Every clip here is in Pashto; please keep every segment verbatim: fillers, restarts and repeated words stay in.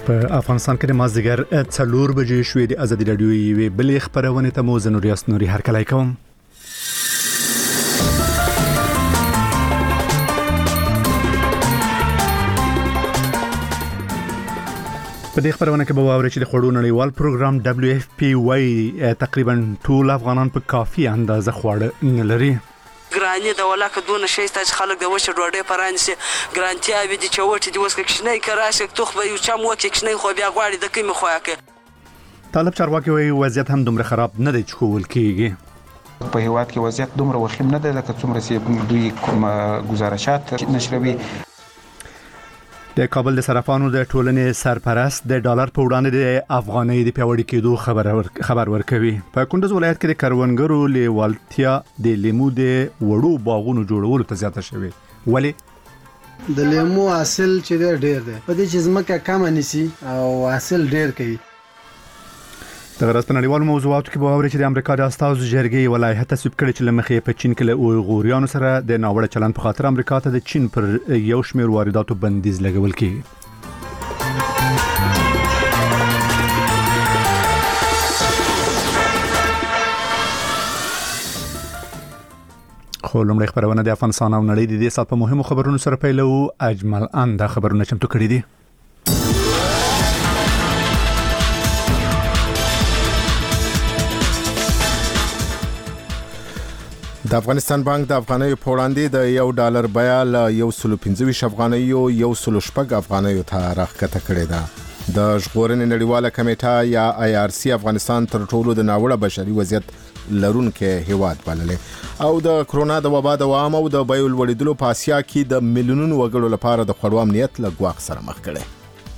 په افغانستان کې د مازدیګر څلور بجې شوې د ازادي راډیو یوې بلې خبرونه ته مو زه نوریاس نوري هرکلی کوم. په دې خبرونه کې به واورئ چې د خوړو نړیوال پروګرام دبليو اف پی وايي تقریبا ټول افغانان په کافي اندازه خواړه نه لري. ګرانی د ولاکه دونه شي ستاسو خلک د وشه ډوډۍ پرانسي ګرانتیا به دي چوټي د وسکه کښنه کراشه توخ به یو چم وکه کښنه خو بیا غواړي د کیمه خوکه. طالب چارواکي وایي وضعیت هم دومره خراب نه دی چې کول کیږي. په هیواد کې وضعیت دومره وخیم نه دی لکه څومره چې دوی کوم گزارشات نشروي. د کابل د صرافانو د ټولنې سرپرست د ډالر په وړاندې د افغانۍ د پیوړی کېدو خبر خبر ورکوي. په کندوز ولایت کې د کروندګرو لیوالتیا د لیمو د وړو باغونو جوړولو ته زیاته شوې. ولی د لیمو حاصل چې ډېر دی په دې چې زمکه کم نيسي او حاصل ډېر کوي. د غرض په نړیوالو موضوعاتو کې به واورئ چې د امریکا د استازو جرګې ولایت تصویب کړي چې لمخې په چین کې له اویغوریانو سره د ناوړه چلند په خاطر امریکا ته د چین پر یو شمېر وارداتو بندیز لګول کیږي. خو لومړی خبرونه د افغانستان او نړۍ د دې سات په مهمو خبرونو سره پیلو. اجمل ان دا خبرونه چمتو کړي دي. د افغانستان بانک د افغانیو په وړاندې د یو ډالر بیه له یو سل پنځه ویشت افغانیو یو سل شپږ افغانیو ته راښکته کړې ده. د ژغورنې نړیواله کمیټه یا آی آر سی افغانستان تر ټولو د ناوړه بشري وضعیت لرونکي هیواد بللې او د کرونا د وبا دوام او د بیو لوړېدلو په اسیا کې د میلیونونو وګړو لپاره د خوړو امنیت له ګواښ سره مخ کړي.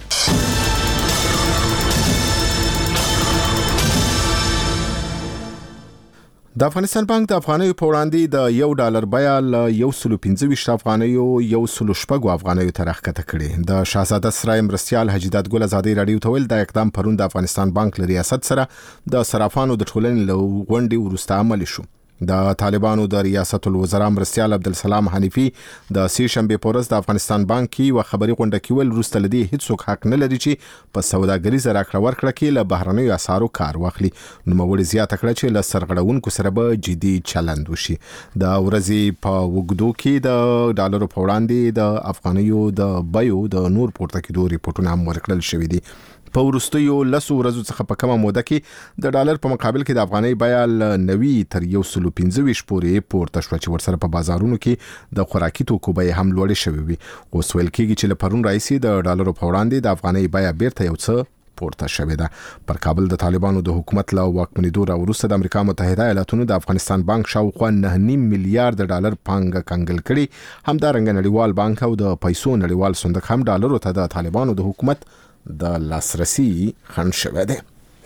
د افغانستان بانک د افغانیو په وړاندې د یو ډالر بیه له یو سل پنځه ویشت افغانیو یو سل شپږ افغانیو ته راښکته کړې. د شاهزاده سرای مرستیال حجیدات ګل ازادي راډیو ته ویل دا اقدام پرون د افغانستان بانک له ریاست سره د صرافانو د ټولنې له غونډې وروسته عملي شو. د طالبانو د ریاست الوزرا مرستیال عبدالسلام حنیفی د سې شنبې په ورځ د افغانستان بانک کې و خبري غونډه کې ول وروسته لدی هیڅوک حق نه لري چې په سوداګریزه راکړه ورکړه کې له بهرنیو اسعارو کار واخلي. نو مولي زیاته کړه چې له سرغړونکو سره به جدي چلند وشي. د ورځې په وګړو کې د ډالرو په وړاندې د افغانیو د بیو د نور پورته کېدو ریپورتونه هم ورکړل شوې دي. په وروستیو لسو ورځو څخه په کومه موده کې د ډالر په مقابل کې د افغانۍ بیه له نوي تر یو سل پنځه ویشت پورې پورته شوه چې ورسره په بازارونو کې د خوراکي توکو بیې هم لوړې شوې وي. اوس ویل کېږي چې له پرون راهیسې د ډالرو په وړاندې د افغانۍ بیه بیرته یو څه پورته شوې ده. پر کابل د طالبانو د حکومت له واکمنېدو راوروسته د امریکا متحده ایالاتونو د افغانستان بانک شاوخوا نه نیم میلیارډ ډالر پانګه کنګل کړي. همدارنګه نړیوال بانک او د پیسو نړیوال صندوق هم ډالرو ته د طالبانو د حکومت د لاسرسي خنډ شوه ده.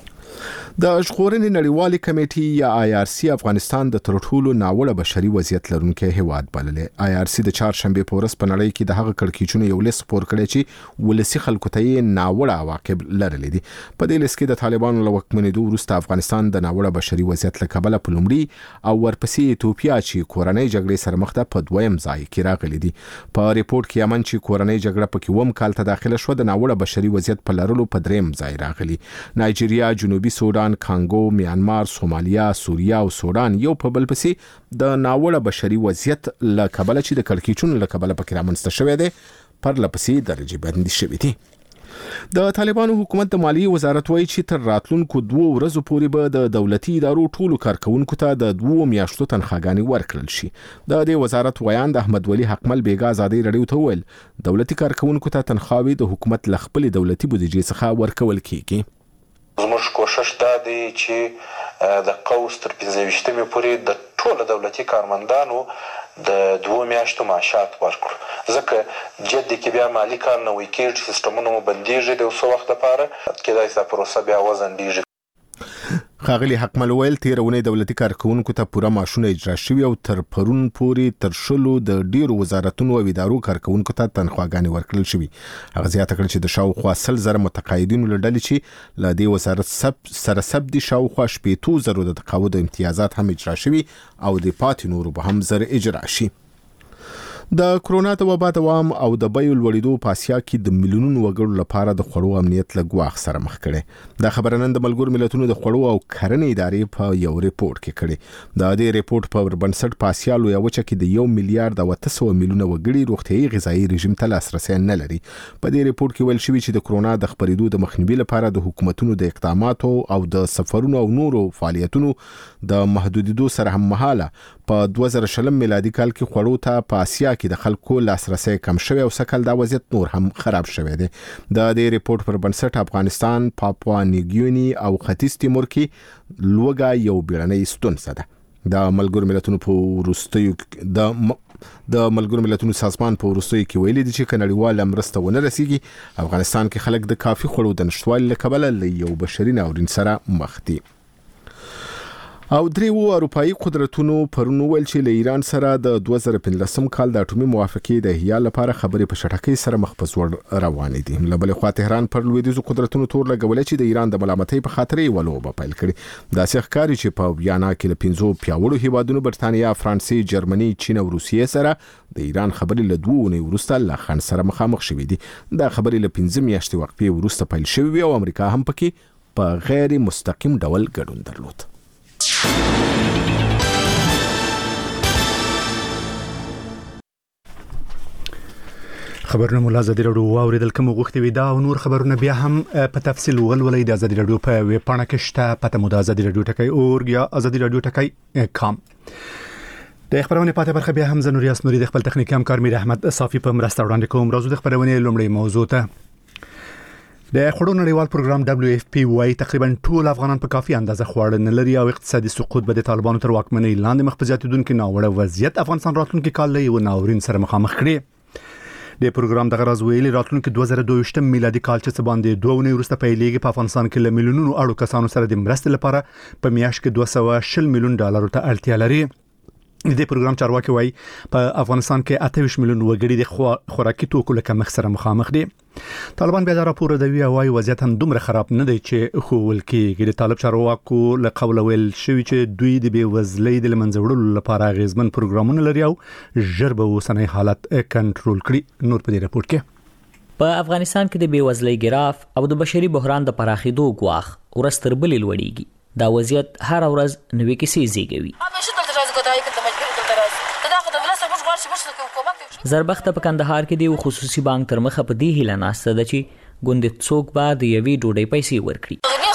د ژغورنې نړیوالې کمیټې یا آی آر سی افغانستان د تر ټولو ناوړه بشري وضعیت لرونکي هیواد بللې. آی آر سی د چهارشنبې په ورځ په نړۍ کې د هغه کړکېچونو یو لیست خپور کړی چې ولسي خلکو ته یې ناوړه عواقب لرلې دي. په دې لیست کې د طالبانو له واکمنېدو وروسته افغانستان د ناوړه بشري وضعیت له کبله په لومړي او ورپسې ایتوپیا چې کورنۍ جګړې سره مخ ده په دویم ځای کې راغلي دي. په ریپورت کې یمن چې کورنۍ جګړه پکې اووم کال ته داخله شوه د ناوړه بشري وضعیت په لرلو په دریم ځای راغلي. نایجیریا، جنوبي سودان، کانګو، میانمار، سومالیا، سوریه او سودان یو په بل پسې د ناوړه بشري وضعیت له کبله چې د کړکېچونو له کبله پکې رامنځته شوی دی پر لپسې درجه بندي شوي دي. د طالبانو حکومت د مالیې وزارت وایي چې تر راتلونکو دوه ورځو پورې به د دولتي ادارو ټولو کارکونکو ته د دوه میاشتو تنخواګانې ورکړل شي. د دې وزارت ویان د احمد ولی حقمل بیګا ازادي راډیو ته ویل دولتي کارکونکو ته تنخواوي د حکومت له خپل دولتي بودیجې څخه ورکول کیږي. زموږ کوشش دا دی چې د قوس تر پنځه ویشتمې پورې د ټولو دولتي کارمندانو د دوه میاشتو معاشات ورکړو، ځکه جدي کې بیا مالي کال نوی کېږي، سیستمونه مو بندېږي د څه وخت لپاره، کېدای شي دا پروسه بیا وځنډېږي. ښاغلي حقمل ویل تېره اونۍ دولتي کارکوونکو ته پوره معاشونه اجرا شوي او تر پرون پورې تر شلو د ډیرو وزارتونو او ادارو کارکوونکو ته تنخواګانې ورکړل شوي. هغه زیاته کړه چې د شاوخوا سل زره متقاعدینو له ډلې چې له دې وزارت سب سره سب دي شاوخوا شپېتو زرو د تقاعد امتیازات هم اجرا شوي او د پاتې نورو به هم زر اجرا شي. د کرونا د وبا دوام او د بیو لوړېدو په اسیا کې د میلیونونو وګړو لپاره د خوړو امنیت له ګواښ سره مخ کړي. دا خبره نن د ملګرو ملتونو د خوړو او کرنې ادارې په یو ریپورت کې کړي. د دې ریپورت په بنسټ په اسیا لویه وچه کې د یو میلیارډ او اته سوه میلیونه وګړي روغتیايي غذایي رژیم ته لاسرسی نه لري. په دې ریپورت کې ویل شوی چې د کرونا د خپرېدو د مخنیوي لپاره د حکومتونو د اقداماتو او د سفرونو او نورو فعالیتونو د محدودیدو سره هم مهاله په دوه زره شلم میلادي کال کې خوړو ته په اسیا کې د خلکو لاسرسی کم شوی او سکل دا وضعیت نور هم خراب شوی دی. د دې ریپورت پر بنسټ افغانستان، پاپوا نیوګینی او ختیځ تیمور کې لوګا یو بیړنۍ ستونزه ده. د ملګرو ملتونو په وروستیو د د ملګرو ملتونو سازمان په وروستیو کې ویلي دي چې نړیواله مرسته ونه رسیږي. افغانستان کې خلک د کافي خوړو د نشټوالي له کبله له یو بشري ناورین سره مخ دي. او دریو اروپאי قدرتونو پرونو ویل چې له ایران سره د دوه زره پنځلسم کال د اټومي موافقې د احیا لپاره خبرې په شټکۍ سره مخ په ځوړ روانې دي. له بلې خوا تهران پر لویدیځو قدرتونو تور لګولې چې د ایران د ملامتۍ په خاطر یې ولوبه پیل کړي. دا څه ښکاري چې په ویانا کې له پنځو پیاوړو هیوادونو برتانیا، فرانسې، جرمني، چین او روسیې سره د ایران خبرې له دوه اونۍ وروسته له خنډ سره مخامخ شوې دي. دا خبرې له پنځه میاشتې وقفې وروسته پیل شوې او امریکا هم پکې په غیر مستقیم ډول ګډون درلود. خبرونه مولا ازادي راډیو اوریدل کوم غوښتي وي دا او نور خبرونه بیا هم په تفصیل ولولئ د ازادي راډیو په ویب پاڼه کې شته. پته مو د ازادي راډیو ټکی اورګ یا ازادي راډیو ټکی کام. د خبرونه پاتې برخه بیا هم زنوري اسنوري د خپل تخنیکی همکار میر احمد صافي په مرسته وړاندې کوم. راځو د خبرونه لومړی موضوع ته. د خوړو نړیوال پروګرام دبليو اف پی وايي تقریبا ټول افغانان په کافي اندازه خواړه نه لري او اقتصادي سقوط به د طالبانو تر واکمنۍ لاندې مخ په زیاتېدونکو ناوړه وضعیت افغانستان راتلونکي کال له یو ناورین سره مخامخ کړي. د پروګرام دغه راز ویلي راتلونکي دوه زره دوه ویشت میلادي کال چې څه باندې دوه ونې وروسته پیلېږي په افغانستان کې له میلیونونو اړو کسانو سره د مرستې لپاره په میاشت کې دوه سوه شل میلیون ډالر ته اړتیا لري. د دې پروګرام چارواکي وایي په افغانستان کې اته ویشت میلیون وګړي د خوراکي توکو له کمښت سره مخامخ دي. طالبان بیا دا راپور دی او وايي وضعیت هم دومره خراب نه دی چې خوول کېږي. د طالب چارواکو له قوله ویل شوی چې دوی د بېوزلۍ د لمنځه وړلو لپاره اغیزمن پروګرامونه لري او ژر به اوسنی حالت کنټرول کړي. نور په دې راپور کې په افغانستان کې د بېوزلۍ ګراف او د بشري بحران د پراخېدو ګواښ ورځ تر بلې لوړېږي. دا وضعیت هر ورځ نوې کیسې زیږوي. زربخته په کندهار کې د خصوصي بانک تر مخه په دې هیله ناسته ده چې ګوندې څوک به د یوې ډوډۍ پیسې ورکړي.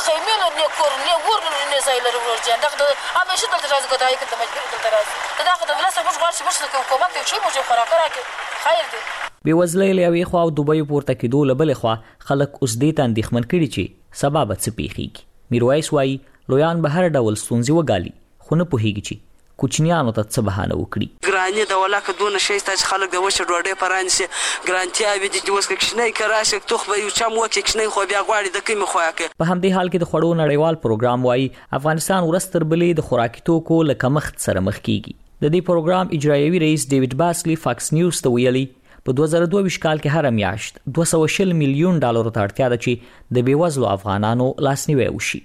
بېوزلۍ له یوې خوا او د بیو پورته کېدو له بلې خوا خلک اوس دې ته اندېښمن کړي چې سبا به څه پیښیږي. میرویس وایي لویان به هر ډول ستونزې وګالي خو نه پوهېږي چې کوچنیانو ته څه بهانه وکړي. ګراني د ولاکه دونه شي چې خلک د وشه ډوډۍ پرانسي ګرانتیا به دي اوس کې کښنه کراشه توخ به یو چم وکه کښنه خو بیا غواړي د کیمه خو یاکه. په همدې حال کې د خوړو نړیوال پروګرام وایي افغانستان ورستر بلې د خوراکي توکو له کمښت سره مخ کیږي. د دې پروګرام اجرایوي رئیس ډیوډ باسلی فاکس نیوز ته ویلي په دوه زره دوه ویشت کال کې هر میاشت دوه سوه شل میلیون ډالر ته اړتیا ده چې د بېوزلو افغانانو لاسنیوی وشي.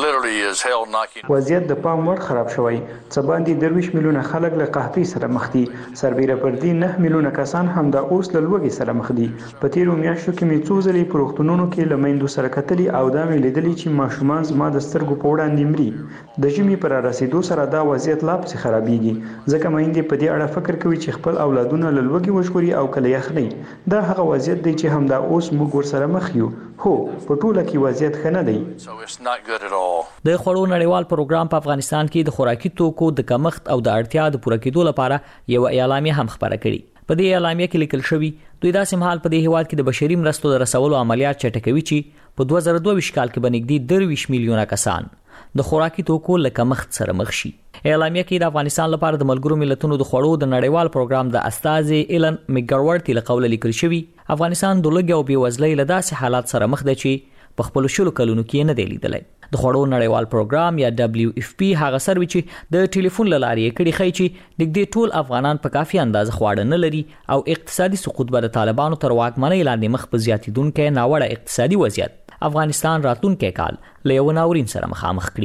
وضعیت د پام وړ خراب شوی. څه باندې درویشت میلیونه خلک له قحطۍ سره مخ دي. سربیره پر دې نه میلیونه کسان هم د اوس له لوږې سره مخ دي. په تیرو میاشتو کې مې څو ځلې په روغتونونو کې له میندو سره کتلي او دا مې لیدلي چې ماشومان زما د سترګو په وړاندې مري. د ژمي پر رسیدو سره دا وضعیت لا پسې خرابېږي ځکه میندې په دې اړه فکر کوي چې خپل اولادونه له لوږې وژغوري او کله یخنۍ. دا هغه وضعیت دی چې هم دا اوس موږ ورسره مخ یو. هو په ټوله کې وضعیت ښه نه دی. د خوړو نړیوال پروګرام په افغانستان کې د خوراکي توکو د کمښت او د اړتیا د پوره کېدو لپاره یو اعلامیه هم خپاره کړې. په دې اعلامیه کې لیکل شوی دوی داسې مهال په دې هیواد کې د بشري مرستو د رسولو عملیات چټکوي چې په دوه زره دوه ویشت کال کې به نږدې درویشت میلیونه کسان د خوراکي توکو له کمښت سره مخ شي. اعلامیه کې د افغانستان لپاره د ملګرو ملتونو د خوړو د نړیوال پروګرام د استاذ ایلن میګرورټي له قوله لیکل شوی افغانستان د لوږې او بېوزلۍ له داسې حالات سره مخ دی چې په خپلو شلو کلونو کې نه دی لیدلی. د خوړو نړیوال پروګرام یا دبليو اف پی هغه سروي چې د ټلیفون له لارې یې کړي ښیي چې نږدې ټول افغانان په کافي اندازه خواړه نه لري او اقتصادي سقوط به د طالبانو تر واکمنۍ لاندې مخ په زیاتېدونکی ناوړه اقتصادي وضعیت افغانستان راتلونکی کال له یو ناورین سره مخامخ کړي.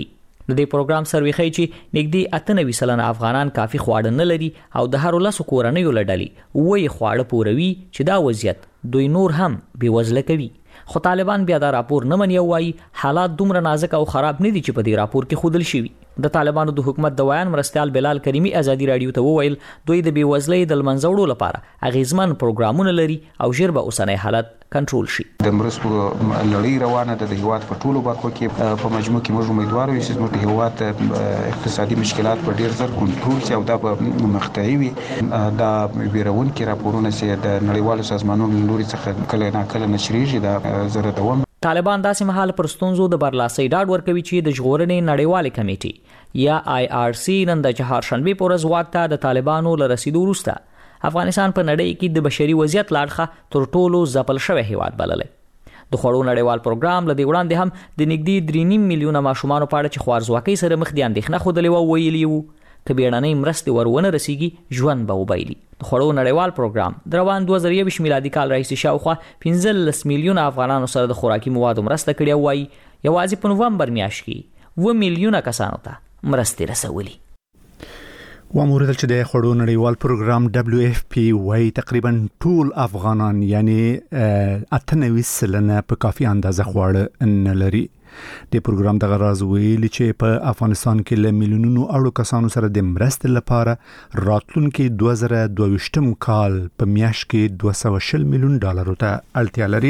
د دې پروګرام سروي ښیي چې نږدې اته نوي سلنه افغانان کافي خواړه نه لري او د هر لاسو کورنیو لړلې وې خواړه پوروي چې دا وضعیت دوی نور هم بېوزله کوي. خو طالبان بیا دا راپور نه مني او وايي حالات دومره نازک او خراب نه دي چې په دې راپور کې خودل شوی. د طالبانو د حکومت د ویان مرستيال بلال کریمی ازادي رادیو ته وویل دوی د بیوزلۍ د منځوړو لپاره اغیزمن پروګرامونه لري او ژر به اوسنۍ حالت کنټرول شي. د مرستو لړۍ روانه ده د هیواد په ټولو برخو کې په مجموع کې موږ امیدوار یو چې زموږ هیواد اقتصادي مشکلات په ډیر زر کنټرول شي او دا به مخته وي. دا بیرون کې راپورونه چې د نړیوالو سازمانونو لوري څخه کله نه کله نشریږي دا زره دوام. طالبان داسې مهال پر ستونزو د برلاسۍ ډاډ ورکوي چې د ژغورنې نړیوالې کمیټې یا آی آر سی نن د چهارشنبه پر ورځ واک ته د طالبانو له رسیدو وروسته افغانستان په نړۍ کې د بشري وضعیت لاړخه تر ټولو ځپل شوی هیواد بللی. د خوړو نړیوال پروګرام لدی وړاندې هم د نږدې درې نیم میلیونه ماشومان په اړه چې خوارزواکۍ سره مخ دي اندېښنه خوده لوي ویلي وو که بیړنۍ مرستې ورونه رسیږي ژوند به وبایلي. د خوړو نړیوال پروګرام د روان دوه زره یوویشت میلادي کال راهیسې شاوخوا پنځلس میلیونه افغانانو سره د خوراکي موادو مرسته کړې او وايي یوازې په نومبر میاشت کې اووه میلیونه کسانو ته مرستې رسولي. واموردل چې د خوړو نړیوال پروګرام دبليو اف پی وايي تقریبا ټول افغانان یعنی اته نوي سلنه په کافي اندازه خواړه نه لري. د پروګرام دغه راز ویلي چې په افغانستان کې له میلیونونو اړو کسانو سره د مرستې لپاره راتلونکي دوه زره دوه ویشتم کال په میاشت کې دوه سوه شل میلیون ډالرو ته اړتیا لري.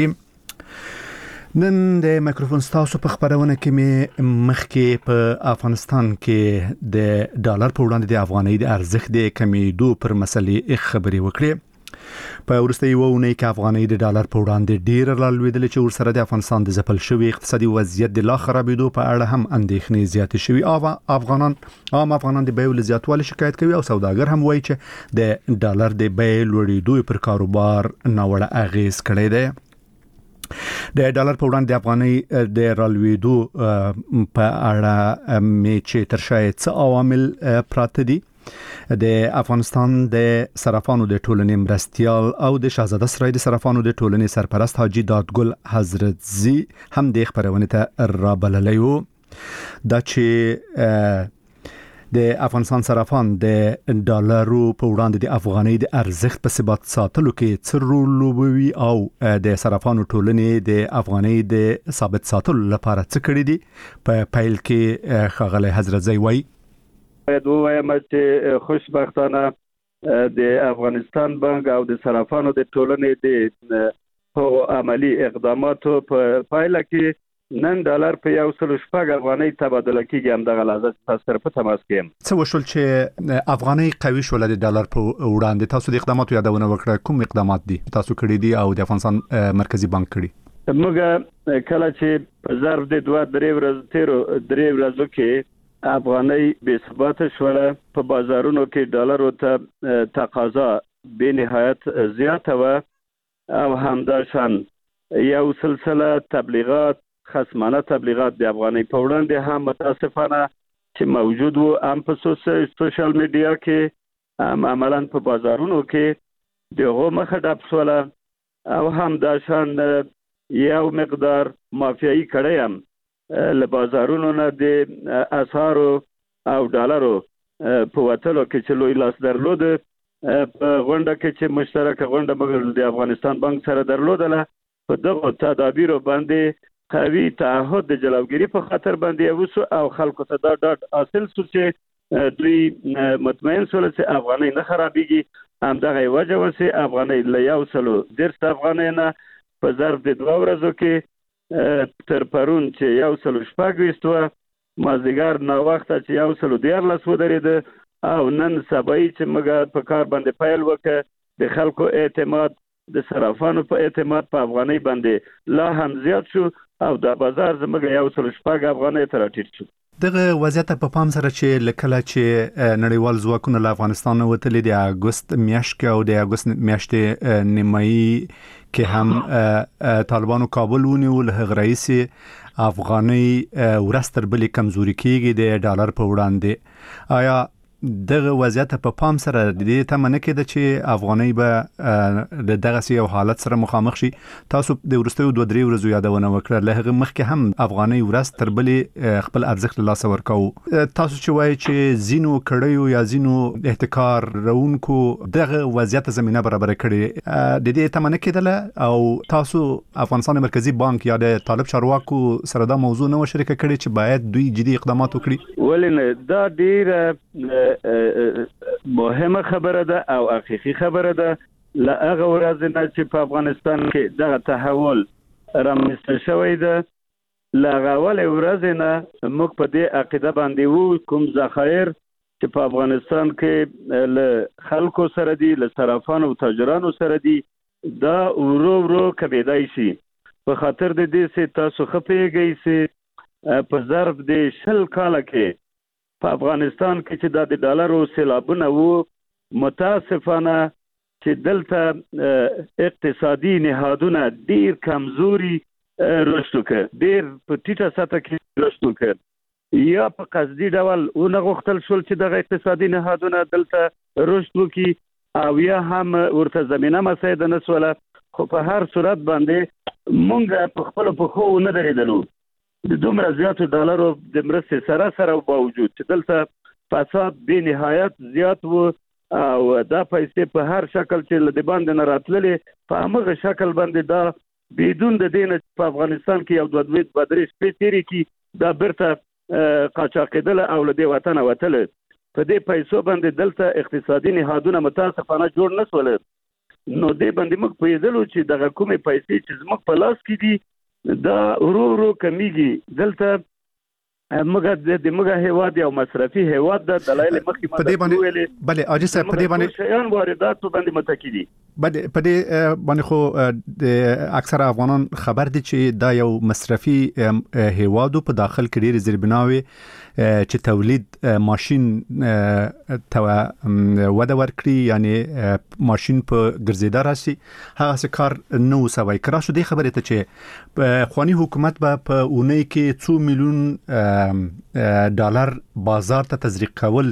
نن د مایکروفون ستاسو په خبرونه کې مې مخکې په افغانستان کې د ډالر په وړاندې د افغانۍ د ارزښت د کمیدو پر مسلې خبرې وکړې. په وروستي وونه کې افغانۍ د ډالر په وړاندې ډیر رالوېدل چې ورسره د افغانستان د ځپل شوی اقتصادي وضعیت د لا خرابېدو په اړه هم اندېښنې زیاتې شوي. او افغانان عام افغانان د بیو له زیاتوالي شکایت کوي او سوداګر هم وایي چې د ډالر د بیې لوړېدو پر کاروبار ناوړه اغیز کړی دی. د ډالر په وړاندې د افغانۍ د رالوېدو په اړه مې چې تر شا څه عوامل پراته دي. د افغانستان د صرافانو د ټولنې مرستيال او د شاهزاده سرای د صرافانو د ټولنې سرپرست حاجی دادګل حضرتزي هم د خبرونه ته رابللی وو. دا چې د افغانستان صرافان د ډالرو په وړاندې د افغانۍ د ارزښت په ثبات ساتلو کې څه رول لوبوي او د صرافانو ټولنې د افغانۍ د ثابت ساتلو لپاره څه کړی دي. په پیل کې ښاغلی حضرتزي وایي باید ووایم چې خوشبختانه د افغانستان بانک او د صرافانو د ټولنې د عملی اقداماتو په پایله کې نن ډالر په یو سل شپږ افغانۍ تبادله کېږي. همدغه لحظه تاسو سره په تماس کې یم. څه وشول چې افغانۍ قوي شول د ډالر په وړاندې؟ تاسو د اقداماتو یادونه وکړه، کوم اقدامات دي تاسو کړی دي او د افغانستان مرکزی بانک کړی؟ موږ کله چې په ظرف د دوه درې ورځې تیرو درې ورځو کې افغانۍ بې ثباته شوله، په بازارونو کې ډالرو ته تقاضا به نهایت زیاته وه او همداشان یو سلسله تبلیغات خصمانه تبلیغات د افغانۍ په وړاندې هم متاسفانه چې موجود وو، هم په سوشل میډیا کې هم عملاً په بازارونو کې دغه مخه ډب شوله او همداشان یو مقدار مافیایي کړی هم له بازارونو نه د اسعارو او ډالرو په وټلو کې چې لوی لاس درلود. په غونډه کې چې مشترکه غونډه مګر د افغانستان بانک سره درلودله، په دغه تدابیرو باندې قوي تعهد د جلوګیری په خاطر باندې وسو او خلکو ته دا ډاډ حاصل شو چې دوی مطمئن شول چې افغانۍ نه خرابېږي. همدغه وجه وسي افغانۍ له یو سلو دېرش افغانۍ نه په ظرف د دوه ورځو کې تر پرون چې یو سلو شپږ ویشت وه، مازدیګر ناوخته چې یو سلو دیارلس ودرېده او نن سبایي چې موږ په کار باندې پیل وکړه د خلکو اعتماد د صرافانو په اعتماد په افغانۍ باندې لا هم زیات شو او د بازار زموږ یو سلو شپږ افغانۍ ته راټیټ شو. دغه وضعیت په پام سره چې لکه چې نړیوال ځواکونه له افغانستان وتلي د اګوست میاشت کې او د اګوست میاشتې نیمایي کې هم طالبانو کابل ونیو، له هغه رئیس افغانۍ ورستر بلې کمزوري کېږي د ډالر په وړاندې. آیا دغه وضعیت په پام سره د دې تمنه کېده چې افغانۍ به د دغه سي حالت سره مخامخ شي. تاسو د ورستیو دوه درې ورځې یادونه وکړه، له هغه مخکې هم افغانۍ ورځ تر بلې خپل ارزښت له لاسه ورکاو. تاسو چې وایي چې زینو کړیو یا زینو احتکار رونکو دغه وضعیت زمينه برابر کړي، د دې تمنه کېدله او تاسو افغانستان مرکزی بانک یا د طالب چارواکو سره دا موضوع نو شریک کړي چې باید دوی جدي اقدامات وکړي؟ ولنه دا ډیره مهمه خبره ده او حقيقي خبره ده. لا هغه ورځ نه چې په افغانستان کې دغه تحول رامنځته شوی ده، لا غول ورځ نه موږ په دې عقیده باندې وو کوم ذخایر چې په افغانستان کې له خلکو سره دي، له صرافانو او تاجرانو سره دي، دا ورو ورو کمیدای شي. په خاطر د دې چې تاسو خپېږئ چې په ظرف د شل کال کې په افغانستان کې چې د ډالرو سیلابونه وو، متاسفانه چې دلته اقتصادي نهادونه ډیر کمزوري رشد وکړ، ډیر په ټیټه سطح کې رشد وکړ، یا په قصدي ډول ونه غوښتل شول چې دغه اقتصادي نهادونه دلته رشد وکړي او یا هم ورته زمينه مساعده نسوله. خو په هر صورت باندې مونږ په خپل په خو نه درېدلو. د دومره زیاتو ډالرو د مرستې سره سره باوجود چې دلته فساد به نهایت زیات وو او دا پیسې په هر شکل چې د باندې نه راتللې په هغه شکل باندې دا بدون د دین په افغانستان کې یو دوه دوه بدرې سپې تیری کې دا برته قاچاقیدل او له دې وطن وتل. په دې پیسو باندې دلته اقتصادي نهادونه متاسفانه جوړ نسول. نو دې باندې موږ پیدلو چې دغه کومې پیسې چې زموږ په لاس کې دي دا ورو ورو کمیږي. دلته موږ د موږ هیواد یو مصرفي هیواد د دلایل مخکې په دې باندې بله اجي صاحب په دې باندې شیان واردات باندې متکیدي. بله په دې باندې خو د اکثر افغانان خبر دي چې دا یو مصرفي هیواد په داخل کې ډېر زیربناوي چې تولید ماشين تو وده ورکړي، یعنی ماشين په ګرځیدا راشي، هغه څه کار نو سوي کرا شو. دې خبره ته چې خواني حکومت به په اونۍ کې څو میلیون ډالر بازار ته تزریق کول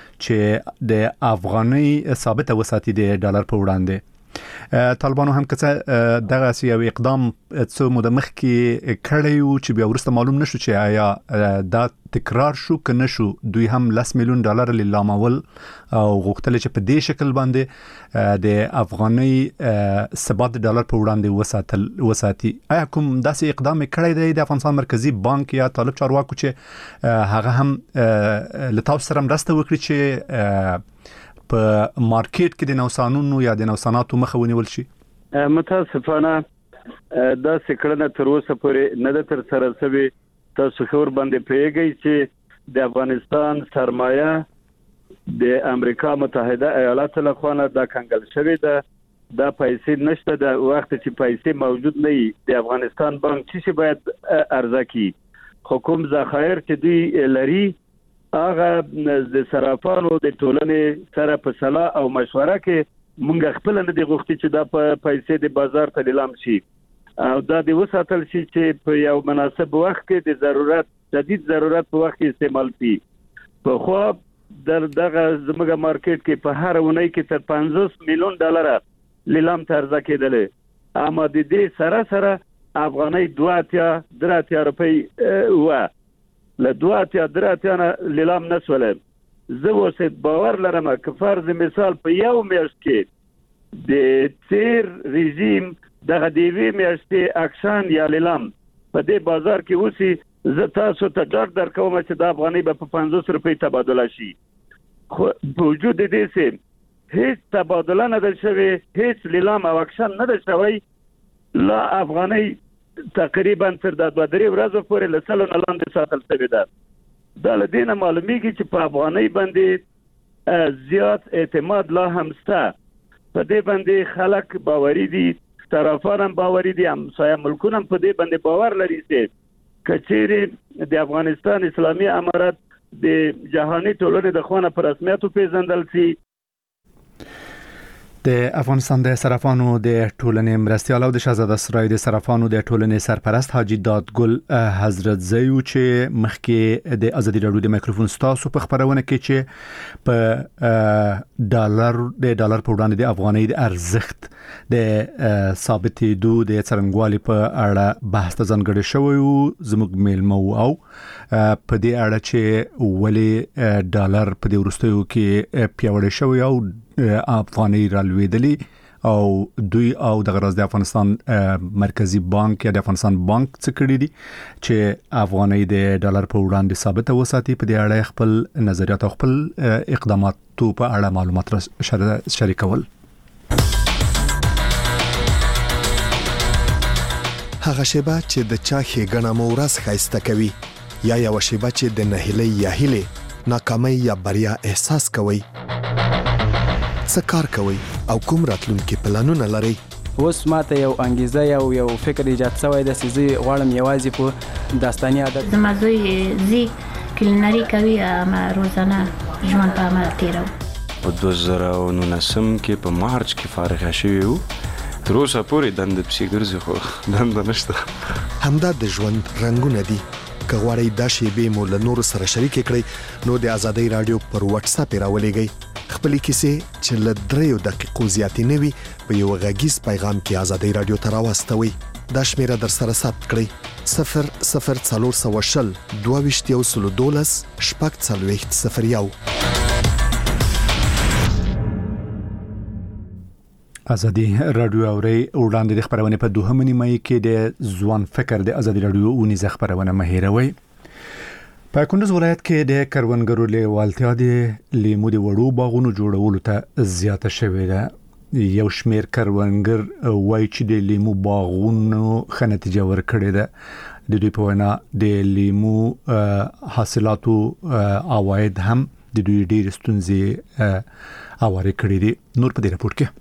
چې د افغاني ثابته وساتي د ډالر په وړاندې. طالبانو هم کڅه دغه یو اقدام څو مده مخکې کړی و چې بیا ورسته معلوم نشو چې آیا دا تکرار شو که نشو. دوی هم لس میلیون ډالر لیلامول او غوښتل چې په دې شکل باندې د افغاني ثبات ډالر په وړاندې وساتل وساتي. آیا کوم داسې اقدام کړی دی د افغانستان مرکزی بانک یا طالب چارواکو چې هغه هم له تاسو سره مرسته وکړي چې په مارکیټ کې د نوسانونو یا د نوساناتو مخه ونیول شي؟ متاسفانه دا سکړنه تر اوسه پورې نه د تر سره سوي. تاسو خبر باندې پیږئ چې د افغانستان سرمایه د امریکا متحده ایالاتو له خوا دا کنګل شوی ده. دا پیسې نشته. د وخت چې پیسې موجود نه وي د افغانستان بانک چې باید ارزه کی حکومت ذخایر چې دوی لري هغه د صرافانو د ټولنې سره په صلاح او مشوره کې مونږ خپل نه دی غوښتي چې دا په پیسې د بازار ته لیلام شي او دا د وساتل شي چې په یو مناسب وخت کې د ضرورت شدید ضرورت په وخت کې استعمال شي. په خو در دغه زموږ مارکیټ کې په هر ونې کې تر پنځوس میلیون ډالر لیلام ته ارزه کېدل. اما د دې سره سره افغاني دوه اتیا درې اتیا روپۍ و له دوه اتیا درې اتیا نه لیلام نسول. زه اوس باور لرم که فرض مثال په یو میاشت کې د تیر رژیم دغه د یوې میاشتې اکشن یا لیلام په دې بازار کې اوسي، زه تاسو ته ډاډ درکوم چې د افغاني به په پنځوس روپۍ تبادله شي. خو په وجود دې چې هیڅ تبادله نه ده شوې، هیڅ لیلام او اکشن نه ده شوی، لا افغاني تقریبا تر د دوه درې ورځې پورې له سلو نه لاندې ساتل شوې ده. دا له دې نه معلومیږي چې په افغانۍ باندې زیات اعتماد لا هم شته. په دې باندې خلک باوري دي، طرفان هم باوري دي، همسایه ملکونه هم په دې باندې باور لري چې که چیرې د افغانستان اسلامي امارت د جهاني ټولنې د خوا نه په رسمیت وپېژندل شي. د افغانستان د صرافانو د ټولنې مرستیال او د شاهزاده سرای د صرافانو د ټولنې سرپرست حاجی دادګل حضرت زیو چې مخکې د ازادي راډیو د مایکروفون ستاسو په خبرونه کې چې په ډالر د ډالر په وړاندې د افغانۍ د ارزښت د ثابتېدو د څرنګوالي په اړه بحث ته ځانګړی شوی و زموږ میلمه او په دې اړه چې ولې ډالر په دې وروستیو کې پیاوړی شوی او افغانۍ رالوېدلی او دوی او د غرض د افغانستان مرکزی بانک یا د افغانستان بانک څخه کړی دي چې افغانۍ د ډالر په وړاندې ثابت وساتي. په دې اړه خپل نظریات او خپل اقدامات په اړه معلومات شریکول. هغه شیبه چې د چا ښېګڼه مو ورځ ښایسته کوي یا یو شیبه چې د نهیلۍ یا هیلې ناکامۍ یا بریا احساس کوي، څه کار کوي او کوم راتلونکي پلانونه لري؟ اوس ماته یو انګیزه یو یو فکر ایجاد شوی د سيزي غواړم یوازې په داستاني عادت زما زوی زی کلینری کوي ما روزانه ژوند په عمل تیرو. په دوه زره او نولسم کې په مارچ کې فارغ شوی وو، تر اوسه پورې دند پسې ګرځي خو دند نشته. همدا د ژوند رنگونه دي. که غواړئ دا شیبې مو له نورو سره شریکې کړئ نو د ازادۍ راډیو پر واتس اپ راولېږئ. خپلې کیسې چې له دریو دقیقو زیاتې نه وي په یو غږیز پیغام کې ازادۍ راډیو ته راواستوئ. دا شمیره در سره ثبت کړئ: صفر صفر څلور سوه شل دوه ویشت یو سلو دولس شپږ څلوېښت صفر یو. ازادي راډیو اوري وړاندې د خبرونه په دوهمه نیمه کې د ځوان فکر د ازادي راډیو ونیزه خبرونه مهیروي. په کندز ولایت کې د کروندګرو لیوالتیا د لیمو د وړو باغونو جوړولو ته زیاته شوې ده. یو شمیر کروندګر وایي چې د لیمو باغونو ښه نتیجه ورکړې ده. د دوی په وینا د لیمو حاصلاتو عواید هم د دوی ډېرې ستونزې هوارې کړې دي. نور په دې راپور کې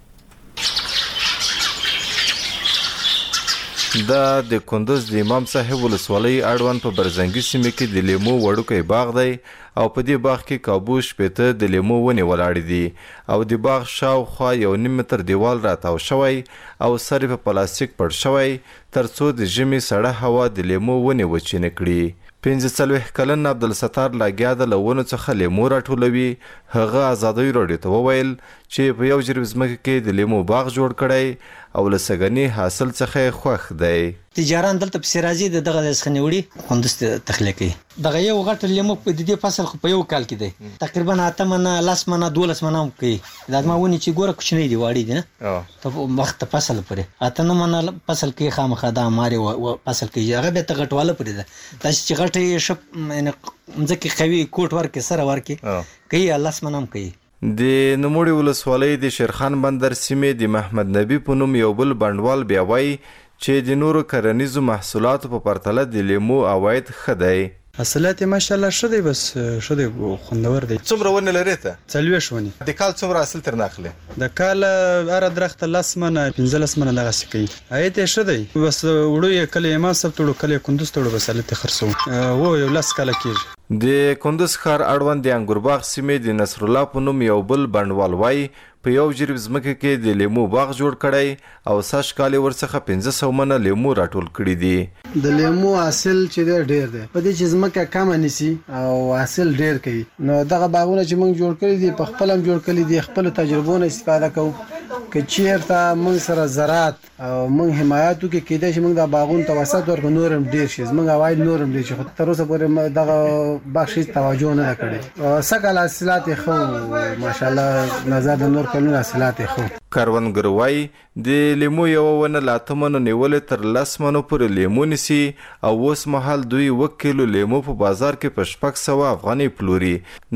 دا د کندز د امام صاحب ولسوالۍ اړوند په برزنګي سیمه کې د لیمو وړوکی باغ دی او په دې باغ کې کابو شپېته د لیمو ونې ولاړې دي او د باغ شاوخوا یو نیم متر دیوال راتاو شوی او سر په پلاستیک پړ شوی ترڅو د ژمي سړه هوا د لیمو ونې وچې نه کړي. پنځه څلوېښت کلن عبدالستار لاګیا د له ونو څخه لیمو راټولوي. هغه ازادۍ راډیو ته وویل چې په یو جریب ځمکه کې د لیمو باغ جوړ کړی او له سږني حاصل څخه خوښ دی. تجاران دلته په سراجي د دغه څخه نیوړي کندز ته تخلیقي دغه یو غټ لیمو په دې فصل خو په یو کال کې دی تقریبا اته منه لاس منه دولس منه کوي. دا ما ونی چې ګوره کوچنی دی واړی دی نه ته وخت فصل پرې اته نه منه فصل کې خامخا دا ماري فصل کې هغه به ته غټواله پرې ده تاسو چې غټي شپ یعنی ځکه قوي کوټ ورکه سره ورکه کوي لاس منم کوي. د نوموړي ولسوالۍ د شیرخان بندر سیمې د محمد نبی په نوم یو بل بڼوال بیا وایي چې د نورو کرنیزو محصولاتو په پرتله د لیمو عواید ښه دی. حاصلات ماشاءالله ښه دی، بس ښه دی، خوندور دی. څومره ونې لرې ته؟ څلوېښت ونې. د کال څومره حاصل ترې اخلي؟ د کال هره درخته لس منه پنځلس منه دغسې کوي. عاید یې ښه دی، بس وړو یې کله امام صاحب ته وړو کله یې کندوز ته وړو، بس هلته یې خرڅوو. هو یو لس کاله کېږي. د کندوز ښار اړوند د انګورباغ سیمې د نصرالله په نوم یو بل بڼوال وایي په یو جریب ځمکه کې د لیمو باغ جوړ کړی او سږ کال یې ورڅخه پنځه سوه منه لیمو راټول کړي دي. د لیمو حاصل چې دی ډېر دی، په دې چې ځمکه کمه نیسي او حاصل ډېر کوي. نو دغه باغونه چې موږ جوړ کړي دي په خپل هم جوړ کړي دي، خپل تجربو نه استفاده کوو. که چیرته موږ سره زراعت او موږ حمایت وکړو کېدای شي موږ د باغونو ته وسعت ورکړو، نور هم ډېر شي، زموږ عواید نور هم ډېر شي. خو تر اوسه پورې دغه باغ شي توجه نه ده کړې. څه کال حاصلات یې ښه ماشاءالله نظر د نور کلونو حاصلات یې ښه. کروندګر وایي د لیمو یوه ونه له اته منو نیولې تر لس منو پورې لیمو نیسي او اوس مهال دوی اوه کیلو لیمو په بازار کې په شپږ سوه افغانۍ پلوري.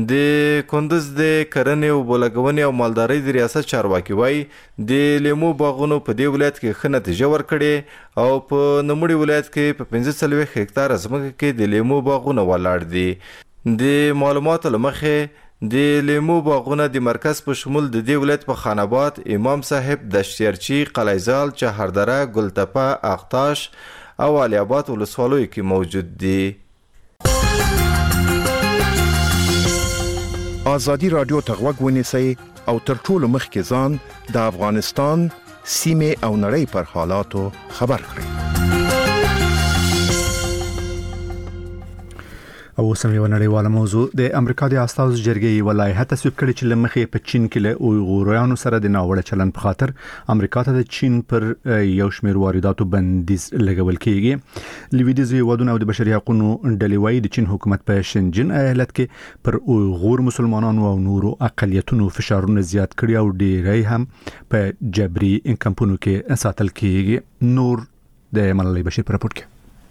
د کندز د کرنې اوبو لګونې او مالدارۍ د ریاست چارواکي وایي د لیمو باغونو په دې ولایت کې ښه نتیجه ورکړې او په نوموړي ولایت کې په پنځه څلوېښت هکتاره ځمکه کې د لیمو باغونه ولاړ دي. د معلوماتو له مخې د لیمو باغونه د مرکز په شمول د دې ولایت په خان آباد، امام صاحب، دشتیرچی، قلیزال، چهردره، ګلتپه، اغتاش او علي آباد ولسوالیو کې موجود دي. ازادي رادیو ته غوږ ونیسئ او تر ټولو مخکې ځان د افغانستان سیمه او نړۍ پر حالاتو خبر کړئ. او سمې ونړیواله موضوع د امریکا د استازو جرګې ولایت تصویب کړي چې لمخې په چین کې له اویغورانو سره د ناوړه چلن په خاطر امریکا ته د چین پر یو شمېر وارداتو بندیز لګول کېږي. لویدیځ هیوادونه او د بشري حقوقو ډلې وايي د چین حکومت په شنجن ایالت کې پر اویغور مسلمانانو او نورو اقلیتونو فشارونه زیات کړي او ډېری هم په جبري کمپونو کې ساتل کېږي. نور د ملالۍ بشیر پر راپور کې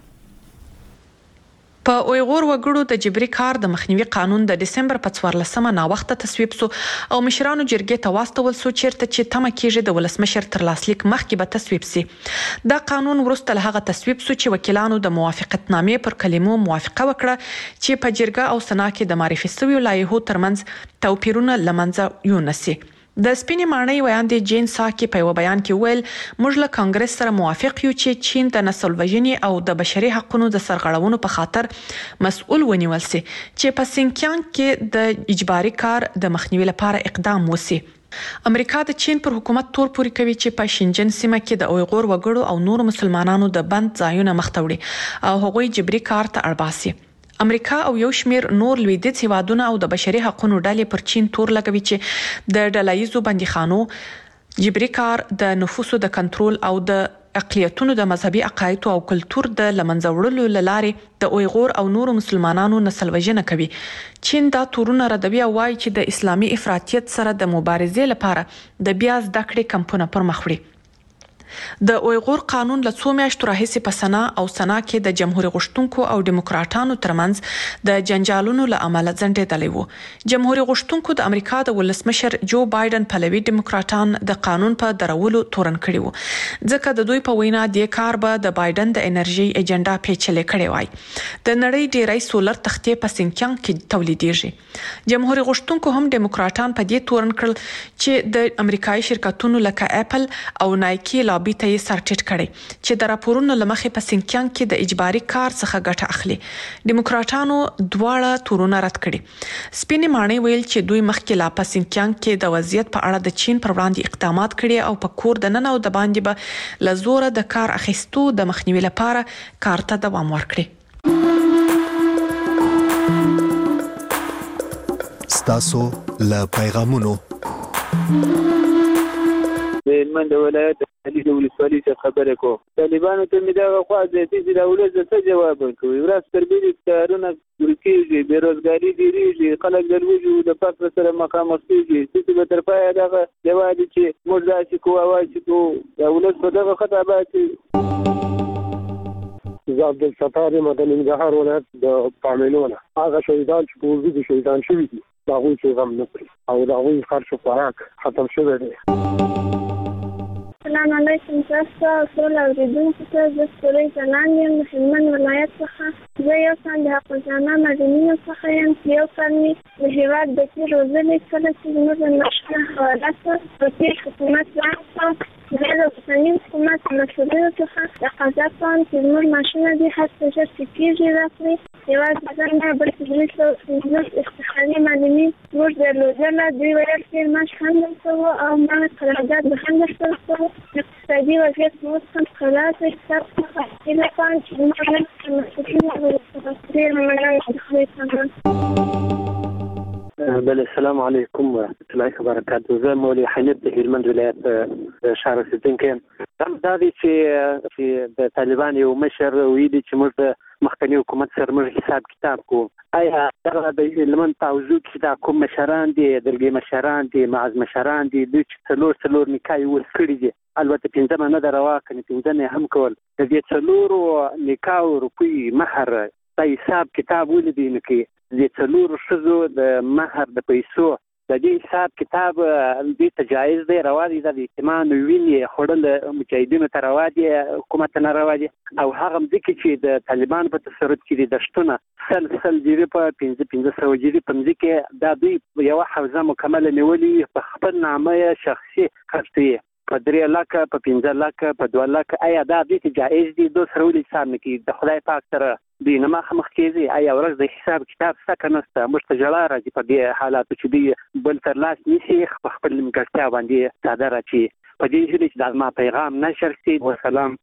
په اویغور وګړو د جبري کار د مخنیوي قانون د دسمبر په څوارلسمه ناوخته تصویب سو او مشرانو جرګې ته واستول سو چیرته چې تمه کېږي د ولسمشر تر لاسلیک مخکې به تصویب سي. دا قانون وروسته له هغه تصویب سو چې وکیلانو د موافقتنامې پر کلمو موافقه وکړه چې په جرګه او سنا کې د معرفي شویو لایحو ترمنځ توپیرونه لمنځه یونسي. د سپینې ماڼۍ ویاندې جین ساکي په یو بیان کې ویل موږ له کانګرس سره موافق یو چې چین د نسل وژنې او د بشري حقوقو د سرغړونو په خاطر مسؤل ونیول سي چې په سینکیانګ کې د اجباري کار د مخنیوي لپاره اقدام وسی. امریکا د چین پر حکومت تور پوري کوي چې په شنجن سیمه کې د اویغور وګړو او نور مسلمانانو د بند ځایونه مختوړي او هغوی جبري کار ته اړباسي. امریکا او یو شمیر نور لویدیځ هیوادونه او د بشري حقوقو ډلې پر چین تور لګوي چې د ډلهییزو بندیخانو جبري کار د نفوسو د کنټرول او د اقلیتونو د مذهبي عقایدو او کلتور د لمنځه وړلو لارې د اویغور او نورو مسلمانانو نسل وژنه کوي. چین دا تورونه ردوي او وايي چې د اسلامي افراطیت سره د مبارزې لپاره د بیا زده کړې کمپونه پر مخ وړي. د اویغور قانون له څو میاشتو راهیسې په سنا او سنا کې د جمهوریت غوښتونکو او دیموکراتانو ترمنځ د جنجالونو له امله ځنډېدلی وو. جمهوریت غوښتونکو د امریکا د ولسمشر جو بایدن پلوي دیموکراتان د قانون په درولو تورن کړي وو ځکه د دوی په وینا د کار به د بایدن د انرژي ایجنډا پیچلې کړي وای. د نړۍ ډیری سولر تختې په سینکیانګ کې تولیدېږي. جمهوریت غوښتونکو هم دیموکراتان په دې تورن کړل چې د امریکایي شرکتونو لکه اپل او نایکی لابي ته یې سر ټیټ کړي چې د راپورونو لمخې په سینکیانګ کې د اجباري کار څخه ګټه اخلي. دیموکراتانو دواړه تورونه رد کړي. سپینې ماڼۍ ویل چې دوی مخکې لا په سینکیانګ کې د وضعیت په اړه د چین پر وړاندې اقدامات کړي او په کور د نن او د باندې به له زوره د کار اخیستو د مخنیوي لپاره کار ته دوام ورکړي. ستاسو له پیغامونو من د ولایت علي د ولسوالۍ څخه خبره کوم. طالبانو ته مې دغه خوا زیاتې چې د ولس څه جواب ورکوي. ورځ تر بلې کارونه جوړ کېږي، بېروزګاري ډېرېږي، خلک د لوږې د فقر سره مخامخ کېږي. څه به تر پایه دغه جواب چې موږ داسې کوو او هسې کوو د ولس په دغه خطا باندې. زه عبدالستار یم د ننګرهار ولایت د پامېلو نه. هغه شهیدان چې په اردو کې شهیدان شوي دي د هغوی چې غم نه کړي او د هغوی خرچ و خوراک ختم شوی دی. السلام علیکم تاسو ټول اوریدونکو ته زه سورې ځلان یم د هلمند ولایت څخه. زه یو کال د حافظانه مدنیو څخه یم چې یو کال مې د هېواد بچي روزلې. کله چې زموږ د مشکل حواله شوه په تېر حکومت راغله زه د اوسني حکومت مسؤلینو څخه تقاضا کوم چې زموږ ماشینه دي هر څه ژر چې کېږي راکړي. یوازې زه نه بلکې درې سوه پنځوس افتخاري معلمین موږ درلودله. دوی ویل چې معاش هم درکوو او ما قرارداد به هم درسره کوو. اقتصادي وضعیت مو اوس هم خلاص دی. ستاسو څخه هیله کوم چې زموږ مسؤلین ورسره ډېر مننه د خدای څخه. بله السلام علیکم ورحمة الله وبرکاته. زه مولوي حنیف د هلمند ولایت ښار اوسېدونکی یم. دا دی چې چې د طالبان یو مشر ویلي چې موږ د مخکني حکومت سره موږ حساب کتاب کوو. آیا دغه د هلمند په حوزو کې دا کوم مشران دي، دلګي مشران دي، معز مشران دي، دوی چې څلور څلور نکاح یې اوس کړي دي، البته پنځمه نه ده روا کنې پنځمه یې هم کول، د دې څلورو نکاح روپۍ مهر دا حساب کتاب ولیدي نو کې د څلورو ښځو د مهر د پیسو د دې حساب کتاب دې ته جایز دی، روا دی. د اجتماع وینې خوړل مجاهدینو ته روا دي، حکومت ته نه روا دي. او هغه مځکې چې د طالبانو په تصرف کې دي دشتونه سل سل جري په پنځه پنځه سوه جري په مځکې دا دوی یوه حوزه مکمله نیولې په خپل نامه شخصي خرڅوي په درې لکه په پنځه لکه په دوه لکه آیا دا دې جایز دي دوه سره ولې حساب نه کوي د خدای پاک سره دوی نه مخ مخ کېږي آیا ورځ د حساب کتاب څه نشته موږ ته جلا راځي په دې حالاتو چې دوی بل تر لاس نیسي خپل مګړتیا باندې ساده راځي په دې هیله چې دا ما پیغام نشر شي والسلام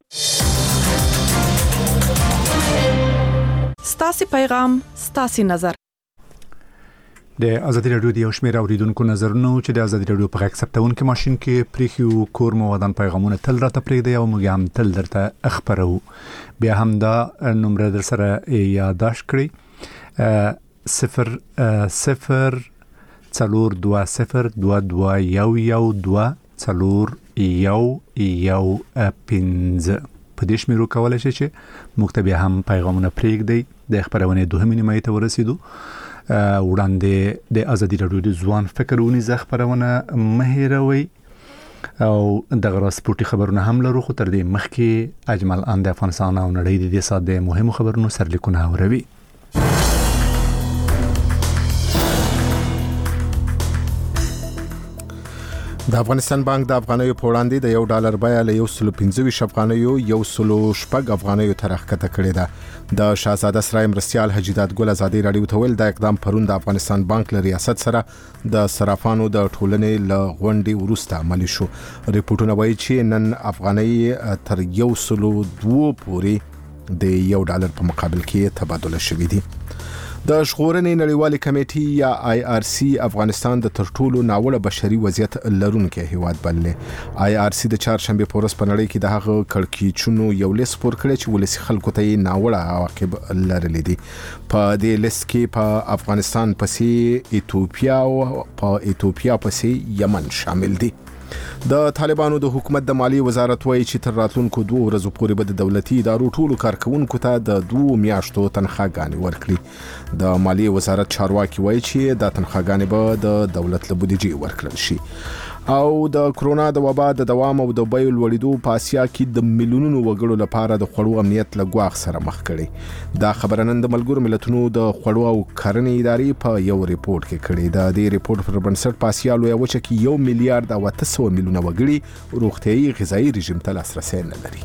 ستاسو پیغام ستاسو نظر د ازادي رادیو د یو شمېر اوریدونکو نظرونو چې د ازادي رادیو په غږ ثبتون کې ماشين کې پریخیو کور مو ودان پیغامونه تل راته پرېږدي او موږ هم تل درته خبرو بیا هم دا نمبر در سره یاداښت کړئ صفر صفر څلور دوه صفر دوه دوه یو یو دوه څلور یو یو پنځه په دې شمیرو کولای شئ چې موږ ته بیا هم پیغامونه پرېږدئ د خبرونه دوه نیمه ته ورسېدو وړاندې د ازادي رادیو د ځوان فکرونی ز خبرونه مهیروي او دغه سپورتي خبرونه هم لرو خو تر دې مخکې اجمل ان د افغانستان او نړۍ د دې ساده مهمو خبرونو سرلیکونه اوروي د افغانستان بانک د افغانیو په وړاندې د یو ډالر بیه له یو سل پنځه ویشت افغانیو یو سل شپږ افغانیو ته راښکته کړې ده د شاهزاده سرای مرستیال حجیدات ګل ازادي رادیو ته ویل د اقدام پرون د افغانستان بانک له ریاست سره د صرافانو د ټولنې له غونډې وروسته عملي شو ریپورتونه وایي چې نن افغانۍ تر یو سل دوه پورې د یو ډالر په مقابل کې تبادله شوې دي د ژغورنې نړیوالې کمیټې یا آی آر سی افغانستان د تر ټولو ناوړه بشري وضعیت لرونکي هیواد بللې آی آر سی د چهارشنبه په ورځ په نړۍ کې د هغه کړکېچونو یو لیست پور کړی چې ولسی خلکو ته ناوړه عواقب لرلې دي په دې لیست کې په افغانستان پسې ایتوپیا او په ایتوپیا پسې یمن شامل دي د طالبانو د حکومت د مالی وزارت وایي چې تر راتلونکو دوه ورځې پورې به د دولتي ادارو ټولو کارکونکو ته د دوه میاشتو تنخواګانې ورکړي د مالی وزارت چارواکي وایي چې د تنخواګانې به د دولت له بودیجې ورکړل شي او د کرونا د وبا د دوام او د بیو لوړېدو په اسیا کې د میلیونونو وګړو لپاره د خوړو امنیت له ګواښ سره مخ کړي دا خبره نن د ملګرو ملتونو د خوړو او کرنې ادارې په یو ریپورت کې کړې ده د ریپورت پر بنسټ په اسیا لویه وچه کې یو میلیارډ او اته سوه میلیونه وګړي روغتیايي غذایي رژیم ته لاسرسی نه لري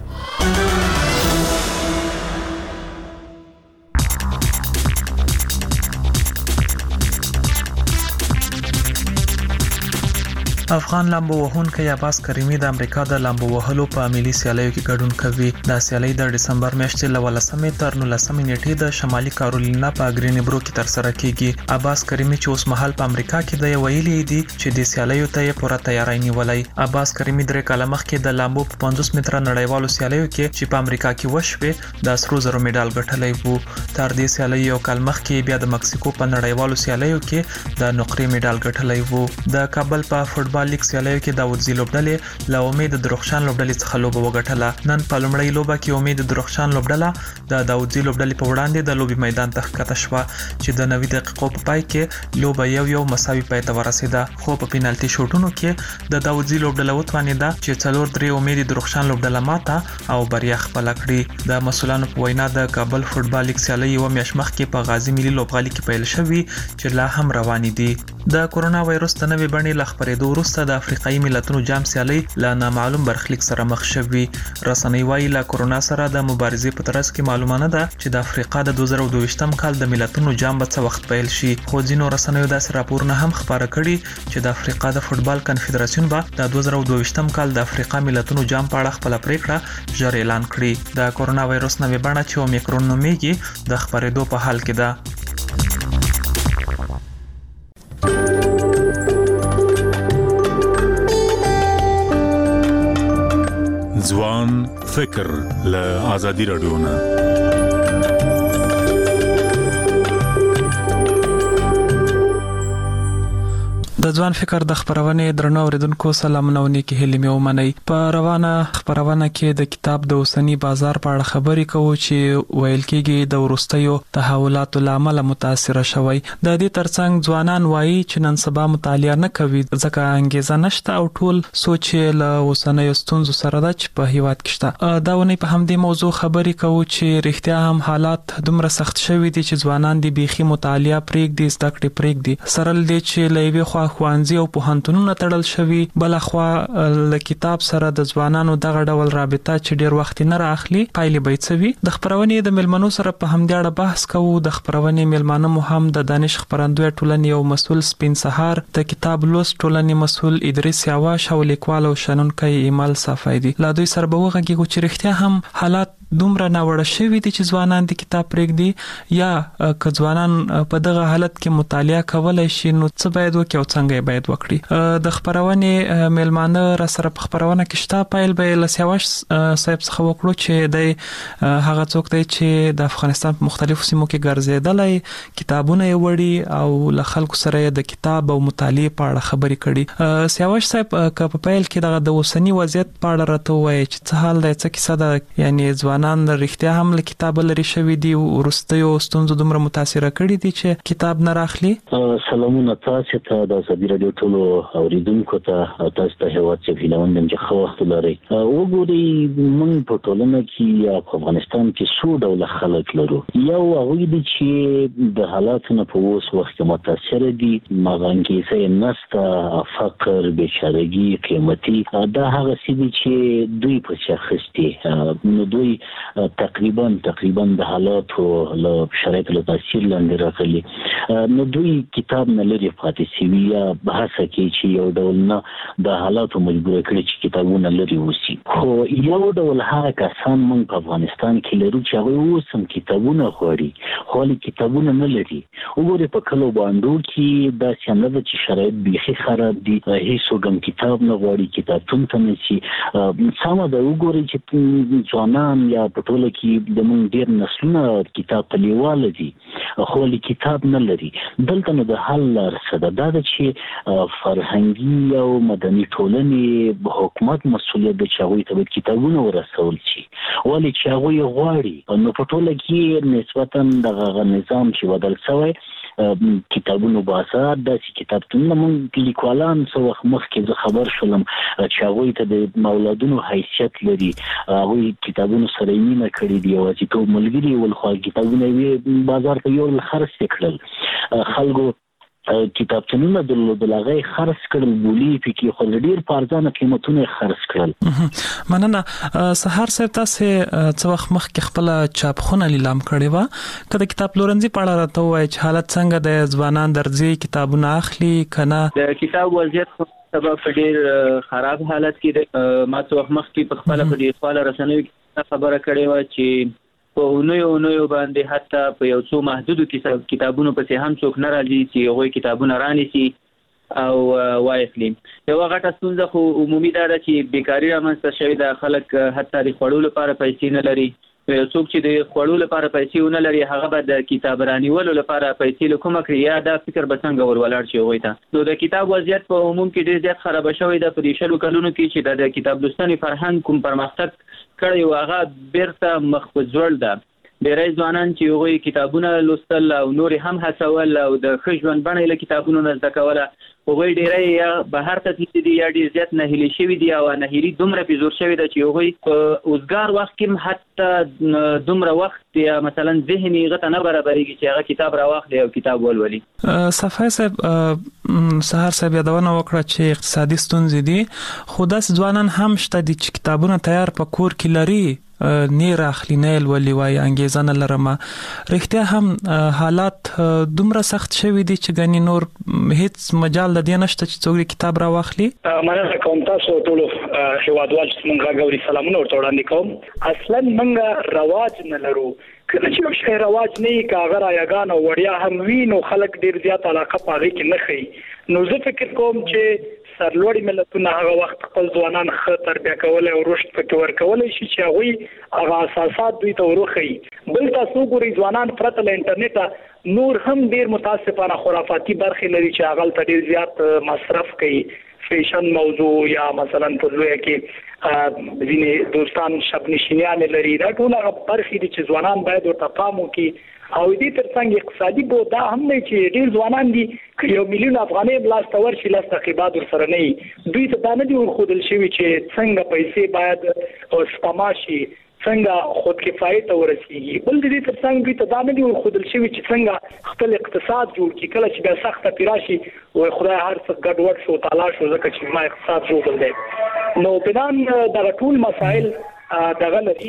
افغان لامبو وهونکي عباس کریمي د امریکا د لامبو وهلو په ملي سیالیو کې ګډون کوي د سیالي د دسمبر میاشتې له ولسمې تر نولسمې نیټې د شمالي کارولینا په ګرینبرو کې تر سره کیږي عباس کریمي چې اوس مهال په امریکا کې د ویلي دي چې د سیالیو ته پوره تیاری نیولای عباس کریمي درې کاله مخکې د لامبو په پنځوس متره نړیوالو سیالیو کې چې په امریکا کې وشوه د سرو زرو میډال ګټلی وو تر دې سیالیو یو کال مخکې بیا د مکسیکو په نړیوالو سیالیو کې د نقرې میډال ګټلی وو د کابل په فوټبال لیګ سیالیو کې داوودزی لوبډلې له امید درخشان لوبډلې څخه لوبه وګټله نن په لومړۍ لوبه کې امید درخشان لوبډله د داوودزی لوبډلې په وړاندې د لوبي میدان ته ښکته شوه چې د نوي دقیقو په پای کې لوبه یو یو مساوي پای ته ورسېده خو په پینالټي شوټونو کې د داوودزی لوبډله وتوانېده چې څلور درې امید درخشان لوبډله ماته او بریا خپل کړي د مسولانو په وینا د کابل فوټبال لیګ سیالي یو میاشت مخکې په غازی ملي لوبغالي کې پیل شوی چې لا هم روانې دي د کورونا وایروس د نوې بڼې له خپرېدو وروسته د افریقایي ملتونو جام سیالي له نامعلوم برخلیک سره مخ شوی رسنۍ وايي له کورونا سره د مبارزې په ترڅ کې معلومه ده چې د افریقا د دوه زره دوه کال د ملتونو جام به څه وخت پیل شي خو ځینو رسنیو داسې راپورونه هم خبره کړي چې د افریقا د فوټبال کنفدراسیون به د دوه زره دوه کال د افریقا ملتونو جام په اړه خپل پریکړه ژر اعلان کړي د کورونا وایروس نوې بڼه چې اومیکرون نومیږي د خبرېدو په حال کې ده ځوان فکر له آزادي رادیو نه د ځوان فکر د خبرونه درنو اوریدونکو سلامونه ونیکي هلمه ومني په روانه خبرونه کې د کتاب د اوسنی بازار په اړه خبرې کوو چې ویل کېږي د ورستیو تحولاتو لامل متاثر شوی د دې ترڅنګ ځوانان وایي چې نن سبا مطالعه نه کوي ځکه انګیزه نشته او ټول سوچ له اوسنۍ ستونزو سره د په هیواد کې شته دا ونی په همدې موضوع خبرې کوو چې رښتیا هم حالات دومره سخت شوي دي چې ځوانان د بيخي مطالعه پرېږدي زده کړې پرېږدي سره لدې چې لوي خوا خوانزي او پوهنتونونو تړل شوی، بل خو ل کتاب سره د ځوانانو دغه ډول رابطه چې ډیر وخت نه راخلي پایلې بیتسوي. د خبرونې د ملمنو سره په همدې اړه بحث کوو. د خبرونې ملمنو مو هم د دانش خبرندوی ټولنې او مسول سپین سهار، د کتاب لوست ټولنې مسول ادریس یاواش او لیکوال او شنونکي ایمل صفایدي. لا دوی سره به وغږیږو چې رښتیا هم حالات دومره ناوړه شوي دي چې ځوانان د کتاب پرېږدي، یا که ځوانان په دغه حالت کې مطالعه کولای شي نو څه باید وکړي او څنګه یې باید وکړي. د خبرونې میلمانه را سره په خبرونه کې شته. پایل به له سیاوش صاحب څخه وکړو چې د هغه څوک دی چې د افغانستان په مختلفو سیمو کې ګرځېدلی، کتابونه یې وړي او له خلکو سره د کتاب او مطالعې په اړه خبرې کړي. سیاوش صاحب که په پیل کې دغه د اوسنی وضعیت په اړه راته ووایي چې څه حال دی، څه کیسه ده، یعنی ځوانان نن رښتیا هم له کتاب لري شوی دی، ورستیو ستونزو دومره متاثر کړي دي چې کتاب نه راخلي. سلامونه تاسو ته، د ازادي رادیو ټولو اوریدونکو ته، تاسو ته هیواد چې فیلوندم چې خو وخت لري. وګورئ موږ په ټولنه کې یا په افغانستان کې څو ډول خلک لرو. یو هغه دي چې د حالاتو په اوس وخت کې متاثر دي، مغانګیزه نسته، فقر، بیچارهګي، قیمتي، دا هغه څه دي چې دوی په شخصتي نو دوی تقریبا تقریبا د حالاتو له شرایطو له تاثیر لاندې راغلي، نو دوی کتاب نه لري پاتې شوي یا بحث کوي چې یو ډول نه د حالاتو مجبور کړي چې کتابونه لري اوسي. خو یو ډول هغه کسان موږ په افغانستان کې لرو چې هغه اوس هم کتابونه غواړي خو کتابونه نه لري. وګورئ په کلو باندې کې دا څنګه ده چې شرایط بیخي خراب دي، هیڅوک هم کتاب نه غواړي، کتابتون ته نه شي. سمه ده وګورئ چې ځوانان یا په ټوله کې د موږ ډېر نسلونه کتاب ته لیواله دي خو کتاب نه لري. دلته نو د حل لار څه ده؟ دا ده چې فرهنګي او مدني ټولنې حکومت مسؤلیت ده چې هغوی ته باید کتابونه ورسول شي، ولې چې هغوی یې غواړي. نو په ټوله کې نسبتا دغه نظام چې بدل شوی، کتابونو بازار، داسې کتابتونونه موږ لیکوالان څه وخت مخکې زه خبر شولم چې هغوی ته د اولادونو حیثیت لري، هغوی کتابونو سره یې مینه کړې دي، یوازیتوب ملګري ول، خو کتابونه یې بازار ته یوړل، خرڅ یې کړل. خلکو کتابتونونه درلودل، هغه یې خرڅ کړل، بولي پکې خو ډېر په ارزانه قیمتونه یې خرڅ کړل. مننه. سهار صاحب تاسو څه وخت مخکې خپله چاپخونه لیلام کړې وه، که د کتاب پلورنځي په اړه راته ووایئ چې حالت څنګه دی، ځوانان درځي کتابونه اخلي که نه؟ د کتاب وضعیت سبب په ډېر خراب حالت کې دی. ما څه وخت مخکې په خپله په ډېر خواله رسنیو کې خبره کړې وه چې په اونیو اونیو باندې حتی په یو څو محدودو کتابونو پسې هم څوک نه راځي چې هغوی کتابونه رانیسي او واخلي. یوه غټه ستونزه خو عمومي دا ده چې بیکاري رامنځته شوې ده، خلک حتی د خوړو لپاره پیسې نه لري. یو څوک چې د خوړو لپاره پیسې ونه لري هغه به د کتاب رانیولو لپاره پیسې له کومه کړي، یا دا فکر به څنګه ور ولاړ شي هغوی ته. نو د کتاب وضعیت په عموم کې ډېر زیات خرابه شوی ده. په دې شلو کلونو کې چې د کتاب لوستنې فرهنګ کوم پرمختګ کړی و هغه بیرته مخ په ځوړ ده. ډېری ځوانان چې هغوی کتابونه لوستل او نور هم هڅول او د ښه ژوند بڼه یې له کتابونو نه زده کوله، هغوی ډېری یا بهر ته تللي دي یا ډېر زیات نهیلي شوي دي، او نهیلي دومره پې زور شوې ده چې هغوی په اوزګار وخت کې هم حتی دومره وخت یا مثلا ذهن یې هغه ته نه برابرېږي چې هغه کتاب راواخلي او کتاب ولولي. صفای صاحب سهار صاحب یادونه وکړه چې اقتصادي ستونزې دي، خو داسې ځوانان هم شته دي چې کتابونه تیار په کور کې لري، نه راخلي، نه ولولي، وایي انګېزه نه لرم. رښتیا هم حالات دومره سخت شوي دي چې ګنې نور هیڅ مجال د دې نشته چې څوک کتاب راواخلي. مننه کوم تاسو ټولو هیوادوال چې موږ غواړي سلامونه ورته وړاندې کوم. اصلا موږ رواج نه لرو، کله چې یو شی رواج نه وي که هغه رایګان او وړیا هم وي نو خلک ډېر زیات علاقه په هغې کې نه ښیي. نو زه فکر کوم چې سرلوړي ملتونه هغه وخت خپل ځوانان ښه تربیه کولی او رشد پکې ورکولی شي چې هغوی هغه اساسات دوی ته وروښیي. بل تاسو وګورئ ځوانان پرته له انټرنیټه نور هم ډېر متاسفانه خرافاتي برخې لري چې هغه هلته ډېر زیات مصرف کوي. فیشن موضوع یا مثلا په لویه کې ځینې دوستان شب نشینیانې لري، دا ټول هغه برخې دي چې ځوانان باید ورته پام وکړي. او دې ترڅنګ اقتصادي بود دا هم دی چې ډېر ځوانان دي که یو میلیون افغانۍ لاس ته ورشي لس تعقیبات ورسره نه وي، دوی ته دا نه دي ورښودل شوي چې څنګه پیسې باید سپما شي، څنګه خود کفایت ته ورسیږي. بل د دې ترڅنګ دوی ته دا نه دی ورښودل شوی چې څنګه خپل اقتصاد جوړ کړي. کله چې بیا سخته پیراشي او خدای هر څه ګډوډ شو تعالی شو ځکه چې ما اقتصاد جوړ دی. نو بنان د ټول مسائل دغه لري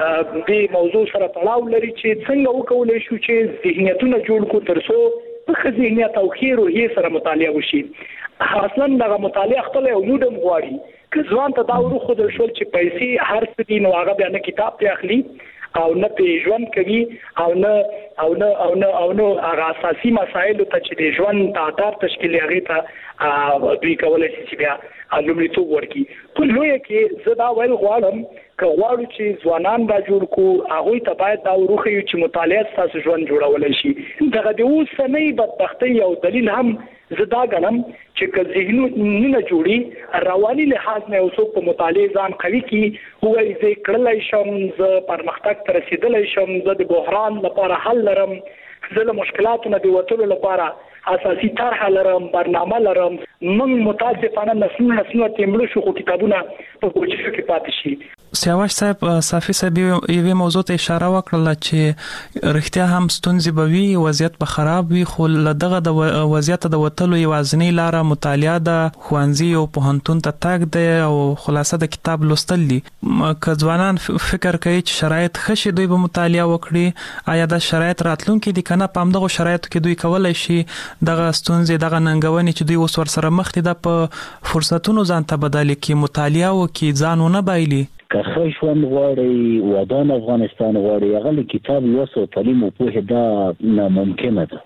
د موضوع سره تړاو لري چې څنګه وکولای شو چې ذهنیتونه جوړ کو ترڅو په ذهنیت او خیر او هي سره مطالعه وشي. اصلا دغه مطالعه خپل یو موډم غواړي که ځوان ته دا ورخو د شول چې پیسې هر څه دي نو هغه بیا نه کتاب ته اخلي او نه په ژوند کوي او نه او نه او نه او نه هغه اساسي مسایل ته چې د ژوند تعداد تشکیل هغه ته دوی کولای شي چې بیا لومړیتوب ورکړي. په لوی کې زه دا ویل غواړم که غواړو چې ځوانان را جوړ کو هغه ته باید دا ورخو چې مطالعه تاسو ژوند جوړولای شي. دغه د اوسنۍ بدبختۍ او دلیل هم زه دا غنم چې که ذهنونه نه جوړي رواني لحاظ نه اوسو په مطالعه ځان قوي کی هو یې کړلای شم زه پرمختګ ته رسیدلای شم زه د بحران لپاره حل لرم زه له مشکلاتو نه د وټولو لپاره اساسي طرح لرم برنامه لرم. من متاسفانه نسلونه نسلونه تیمړو شو خو کتابونه په کوچو کې پاتې شي. سیاوش صاحب صافي صاحب یوه موضوع ته اشاره وکړه چې رښتیا هم ستونزې به وي وضعیت به خراب وي خو لدغه د وضعیت د وټلو یوازنی لار مطالعه ده خوانزي او پوهنتون ته تاګ ده او خلاصه د کتاب لوستل دي. که ځوانان فکر کوي چې شرایط خشي دوی به مطالعه وکړي آیا دا شرایط راتلونکي دي کنه په همدغه شرایطو کې دوی کولای شي دغه ستونزې دغه ننګونې چې دوی اوس ور سره مخ دي د په فرصتونو ځان ته بدل کې مطالعه وکړي ځانونه بایلي. که ښه ژوند غواړي ودان افغانستان غواړي هغه کتاب لوست او تعلیم او پوهه دا ناممکنه ده.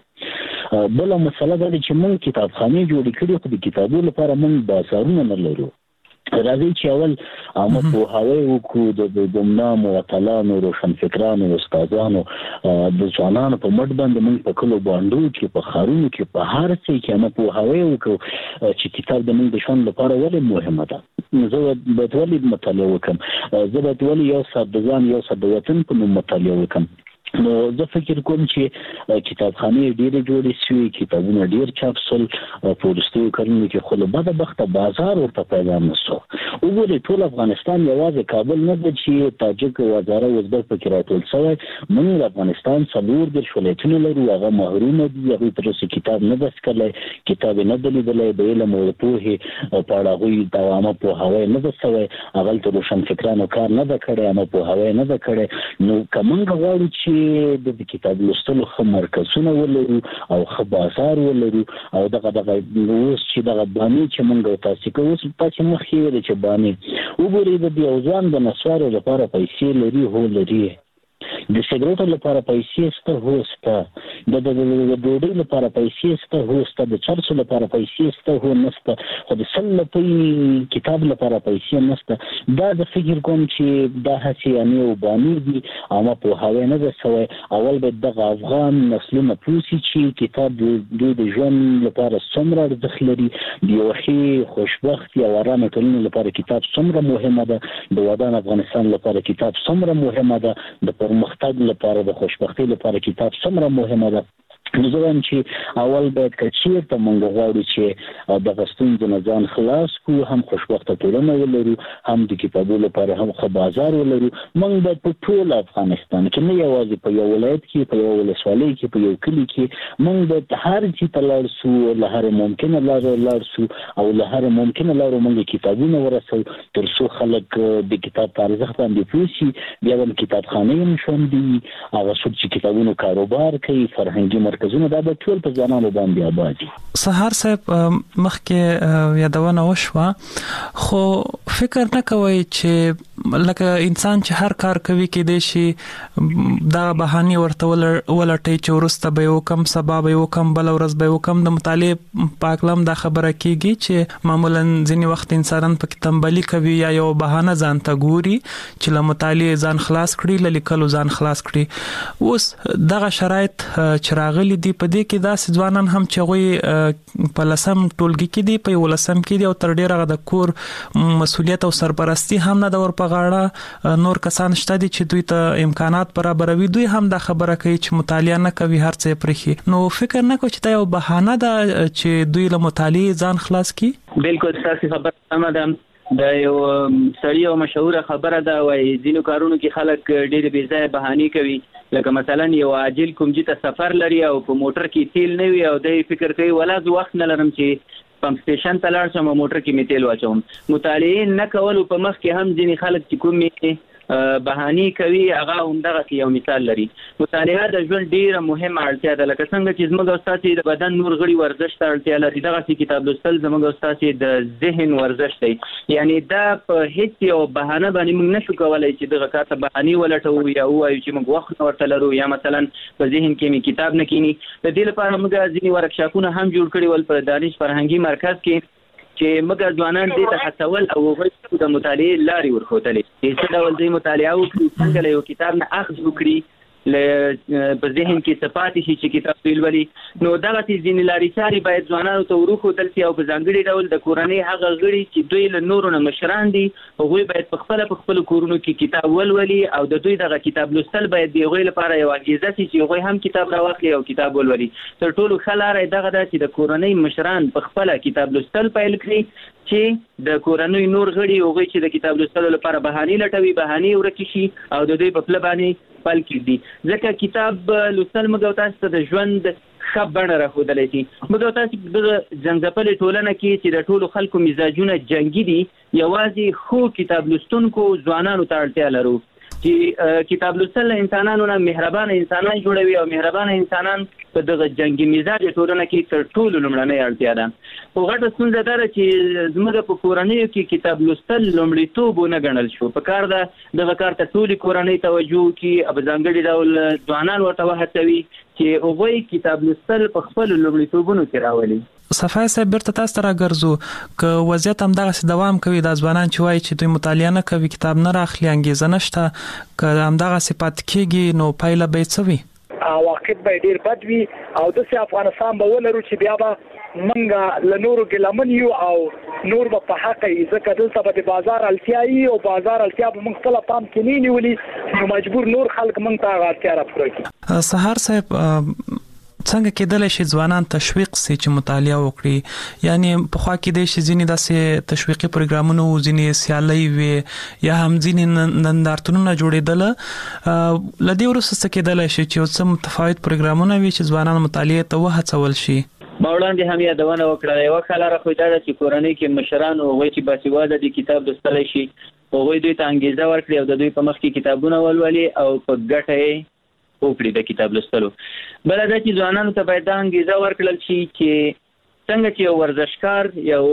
بل مسله دا چې موږ کتابخانه جوړې کړې خو د کتابونو لپاره موږ بازارونه نه لرو. راځي چې اول عامه پوهاوی وکړو د ګمنام او اتلانو روشنفکرانو استادانو د ځوانانو په مټ باندې موږ په کلو باندې چې په خارونو کې په هر څه کې عامه پوهاوی وکړو چې کتاب د موږ د ژوند لپاره ولې مهمه ده. زه به ولې مطالعه وکم زه به ولې یو ساعت د ځان یو ساعت د وطن په نوم مطالعه وکم. نو زه فکر کوم چې کتابخانه ډېرې جوړې شوې کتابونه ډېر چاپ شول په وروستیو کلونو کې خو له بده بخته بازار ورته پیدا نه شو. وګورئ ټول افغانستان یوازې کابل نه ده چې تاجک وزاره ازبک پکې راټول شوی. موږ افغانستان څلور دېرش ولایتونه لرو هغه محرومه دي هغوی تر اوسه کتاب نه ده څکلی کتاب یې نه ده لیدلی د علم او پوهې په اړه هغوی د عامه پوهاوی نه ده شوی هغلته روشنفکرانو کار نه ده کړی عامه پوهاوی نه ده کړی. نو که موږ غواړو چې د کتاب لوستلو ښه مرکزونه ولرو او ښه بازار ولرو او دغه دغه اوس چې دغه بانې چې موږ تاسې کوو اوس تاسې مخکې ویلې چې بانې وګورئ د یو ځوان د نسوارو لپاره پیسې لري هو لري د سیګریټو لپاره پیسې شته هو شته د د ډوډۍ لپاره پیسې شته هو شته د چرسو لپاره پیسې شته هو نشته خو د سل لپاره کتاب لپاره پیسې نشته. دا د فکر کوم چې دا هڅې یعنې وبانې دي عامه پوهاوی نه ده شوی. اول باید دغه افغان نسلونه پوه چې کتاب دوی د ژوند لپاره څومره ارزښت لري د یوه ښې خوشبختې او ارامه ټولنې لپاره کتاب څومره مهمه ده د ودان افغانستان لپاره کتاب څومره مهمه ده د پرمختګ لپاره د خوشبختۍ لپاره کتاب څومره مهمه ده. نو زه وایم چې اول باید که چېرته موږ غواړو چې دغه ستونزو نه ځان خلاص کړو هم خوشبخته ټولنه ولرو هم د کتابو لپاره هم ښه بازار ولرو موږ باید په ټول افغانستان کې نه یوازې په یو ولایت کې په یو ولسوالۍ کې په یو کلي کې موږ باید هر ځای ته لاړ شو له هرې ممکنه لاره لاړ شو او له هرې ممکنه لارو موږ کتابونه ورسوو تر څو خلک د کتاب په ارزښت باندې پوه شي. بیا هم کتابخانې هم ژوندي هغه څوک چې کتابونو کاروبار کوي فرهنګي مرکزونه دا به ټول په ځوانانو باندې آباد دي. سهار صاحب مخکې یادونه وشوه خو فکر نه کوئ چې لکه انسان چې هر کار کوي کېدای شي دا بهانې ورته ولټوي چې وروسته به یې وکم سبا به یې وکم بله ورځ به یې وکم. د مطالعې په هکله هم دا خبره کېږي چې معمولا ځینې وخت انسانان پکې تنبلي کوي یا یو بهانه ځان ته ګوري چې له مطالعې ځان خلاص کړي له لیکلو ځان خلاص کړي. اوس دغه شرایط چې راغلي دي په دې کې داسې ځوانان هم چې هغوی په لسم ټولګي کې دي په یولسم کې دي او تر ډېره د کور مسؤلیت او سرپرستی هم نه ده ور په غاړه نور کسان شته دي چې دوی ته امکانات برابروي دوی هم دا خبره کوي چې مطالعه نه کوي هر څه یې پرېښي. نو فکر نه کوي چې دا یو بهانه ده چې دوی له مطالعې ځان خلاص کړي. بالکل ستاسو خبره سمه ده. دا یو سړی او مشهور خبره ده وای ځینو کارونو کې خلک ډېر بې ځای بهانې کوي لکه مثلا یو عاجل کوم چې ته سفر لري او په موټر کې تیل نه وي او د فکر کوي ولا زه وخت نه لرم چې پمپ سټیشن ته لاړ شم موټر کې می تیل واچوم. مطالعه نه کول په مخ کې هم ځینې خلک چې کوم بهانې کوي هغه همدغه یو مثال لري. مطالعه د ژوند ډیره مهمه اړتیا ده لکه څنګه چې زموږ استاد د بدن نور غړي ورزش ته اړتیا لري دغه کتاب لوستل زموږ استاد د ذهن ورزش دی. یعنی دا په هیڅ یو بهانه باندې موږ نشو کولای چې دغه کار ته بهانې ولټو یا وایو چې موږ وخت ورته لرو یا مثلا په ذهن کې می کتاب نه کینی. د دې لپاره موږ ځینې ورکشاپونه هم جوړ کړي ول په دانش فرهنګي مرکز کې چې موږ ځوانان دې ته هڅول او هغوی د مطالعې لارې ورښودلې چې څه ډول دوی مطالعه وکړي څنګه له یو کتاب نه اخذ وکړي په ذهن کې څه پاتې شي چې کتاب ولولي. نو دغسې ځینې لارې چارې باید ځوانانو ته وروښودل شي او په ځانګړي ډول د کورنۍ هغه غړي چې دوی له نورو نه مشران دي هغوی باید په خپله په خپلو کورونو کې کتاب ولولي او د دوی دغه کتاب لوستل باید د هغوی لپاره یو انګېزه شي چې هغوی هم کتاب راواخلي او کتاب ولولي. تر ټولو ښه لاره یې دغه ده چې د کورنۍ مشران په خپله کتاب لوستل پیل کړي چې د کورنۍ نور غړي هغوی چې د کتاب لوستلو لپاره بهانې لټوي بهانې ورکې شي او د دوی په پله باندې پل کېږدي. ځکه کتاب لوستل موږ او تاسو ته د ژوند ښه بڼه راښودلی شي. موږ او تاسو په دغه جنګځپلې ټولنه کې چې د ټولو خلکو مزاجونه جنګي دي یوازې ښو کتاب لوستونکو ځوانانو ته اړتیا لرو چې کتاب لوستل انسانانو نه مهربانه انسانان جوړوي او مهربانه انسانان په دغه جنگي مزاج ټولنه کې تر ټولو لومړنۍ اړتیا ده. خو غټه ستونزه دا ده چې زموږ په کورنیو کې کتاب لوستل لومړیتوب ونه ګڼل شو. په کار ده دغه کار ته ټولې کورنۍ توجه وکړي او په ځانګړي ډول ځوانان ورته وهڅوي چې هغوی کتاب لوستل په خپلو لومړیتوبونو کې راولي. صفای صاحب بیرته تاسو ته راګرځو که وضعیت همدغسې دوام کوي دا ځوانان چې وایي چې دوی مطالعه نه کوي کتاب نه راخلي انګېزه نشته که همدغسې پاتې کېږي نو پایله به یې څه وي؟ عواقب به ډیر بد وي او داسې افغانستان به ولرو چې بیا به موږ له نورو ګیلمن یو او نور به په حق یې ځکه دلته به د بازار اړتیا وي او بازار اړتیا به موږ خپله پام کې نه نیولي نو مجبور نور خلک موږ ته هغه اړتیا راپوره کړي. سهار صاحب څنګه کېدلی شي ځوانان تشویق سي چې مطالعه وکړي؟ یعنی پخوا کېدای شي ځینې داسې تشویقي پروګرامونه وو ځینې سیالۍ وې یا هم ځینې نندارتونونه جوړېدله له دې وروسته څه کېدلی شي چې یو څه متفاوت پروګرامونه وي چې ځوانان مطالعې ته وهڅول شي؟ ما وړاندې هم یادونه وکړه یوه ښه لاره خو دا ده چې کورنۍ کې مشران هغوی چې باسواده دي کتاب لوستلی شي هغوی دوی ته انګېزه ورکړي او د دوی په مخ کې کتابونه ولولي او په ګټه یې وکړي د کتاب لوستلو. بله دا چې ځوانانو ته باید دا انګېزه ورکړل شي چې څنګه چې یو ورزشکار یو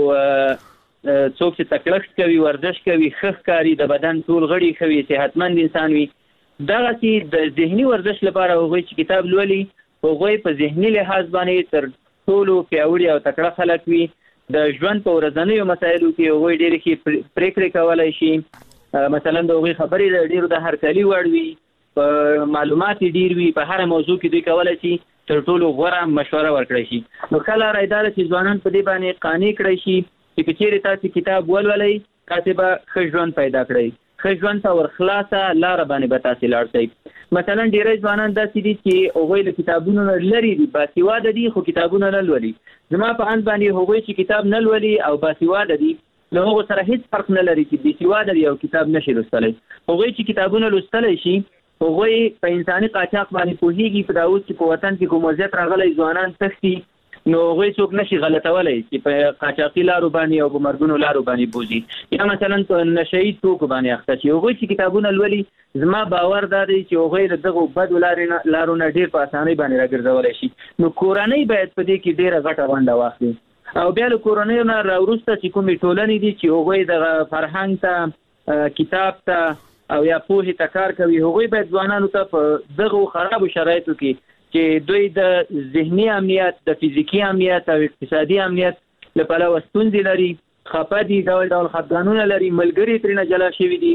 څوک چې تکړښت کوي ورزش کوي ښه ښکاري د بدن ټول غړي ښه وي صحتمند انسان وي دغسې د ذهني ورزش لپاره هغوی چې کتاب لولي هغوی په ذهني لحاظ باندې تر ټولو پیاوړي او تکړه خلک وي. د ژوند په ورځنیو مسایلو کې هغوی ډېرې ښې پرېکړې کولی شي. مثلا د هغوی خبرې د ډېرو د هرکلي وړ وي په معلومات ډیر وي په هر موضوع کې دوی کولای شي تر ټولو غوره مشوره ورکړی شي. نو ښه لاره یې دا ده چې ځوانان په دې باندې قانع کړی شي چې که چیرې تاسې کتاب ولولئ تاسې به ښه ژوند پیدا کړئ ښه ژوند ته ورخلاصه لاره باندې به تاسې لاړ شئ. مثلا ډېری ځوانان داسې دي چې هغوی له کتابونو نه لرې دي باسواده دي خو کتابونه نه لولي. زما په اند باندې هغوی چې کتاب نه لولي او باسواده دي له هغو سره هیڅ فرق نه لري چې بېسواده دي او کتاب نشي لوستلی. هغوی چې کتابونه لوستلی شي هغوی په انساني قاچاق باندې پوهېږي په دا اوس چې په وطن کې کوم وضعیت راغلی ځوانان تښتي نو هغوی څوک نشي غلطولی چې په قاچاقي لارو باندې او په مرګونو لارو باندې بوځي یا مثلا په نشهیي توکو باندې اخته شي. هغوی چې کتابونه لولي زما باور دا دی چې هغوی له دغو بدو لارو نه ډېر په اسانۍ باندې راګرځولی شي. نو کورنۍ باید په دې کې ډېره غټه ونډه واخلي او بیا له کورنیو نه راوروسته چې کومې ټولنې دي چې هغوی دغه فرهنګ ته کتاب ته او یا پوهې ته کار کوي هغوی باید ځوانانو ته په دغو خرابو شرایطو کې چې دوی د ذهني امنیت د فزیکي امنیت او اقتصادي امنیت له پلوه ستونزې لري خفه دي ډول ډول خفګانونه لري ملګري ترېنه جلا شوي دي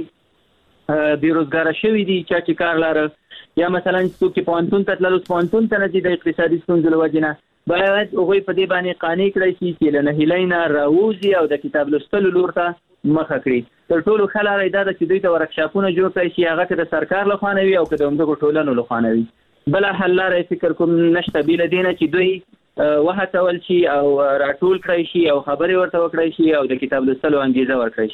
بېروزګاره شوي دي چا چې کار لاره یا مثلا څوک چې پوهنتون ته تلل اوس پوهنتون ته نه ځي د اقتصادي ستونزو له وجې نه باید هغوی په دې باندې قانع کړی شي چې له نهیلۍ نه راووځي او د کتاب لوستلو لور ته مخه کړي. تر ټولو ښه لاره یې دا ده چې دوی ته ورکشاپونه جوړ کړی شي هغه که د سرکار لخوا نه وي او که د همدغو ټولنو لخوا نه وي. بله حل لاره یې فکر کوم نشته بې له دې نه چې دوی وهڅول شي او راټول کړی شي او خبرې ورته وکړی شي او د کتاب لوستلو انګېزه ورکړی شي.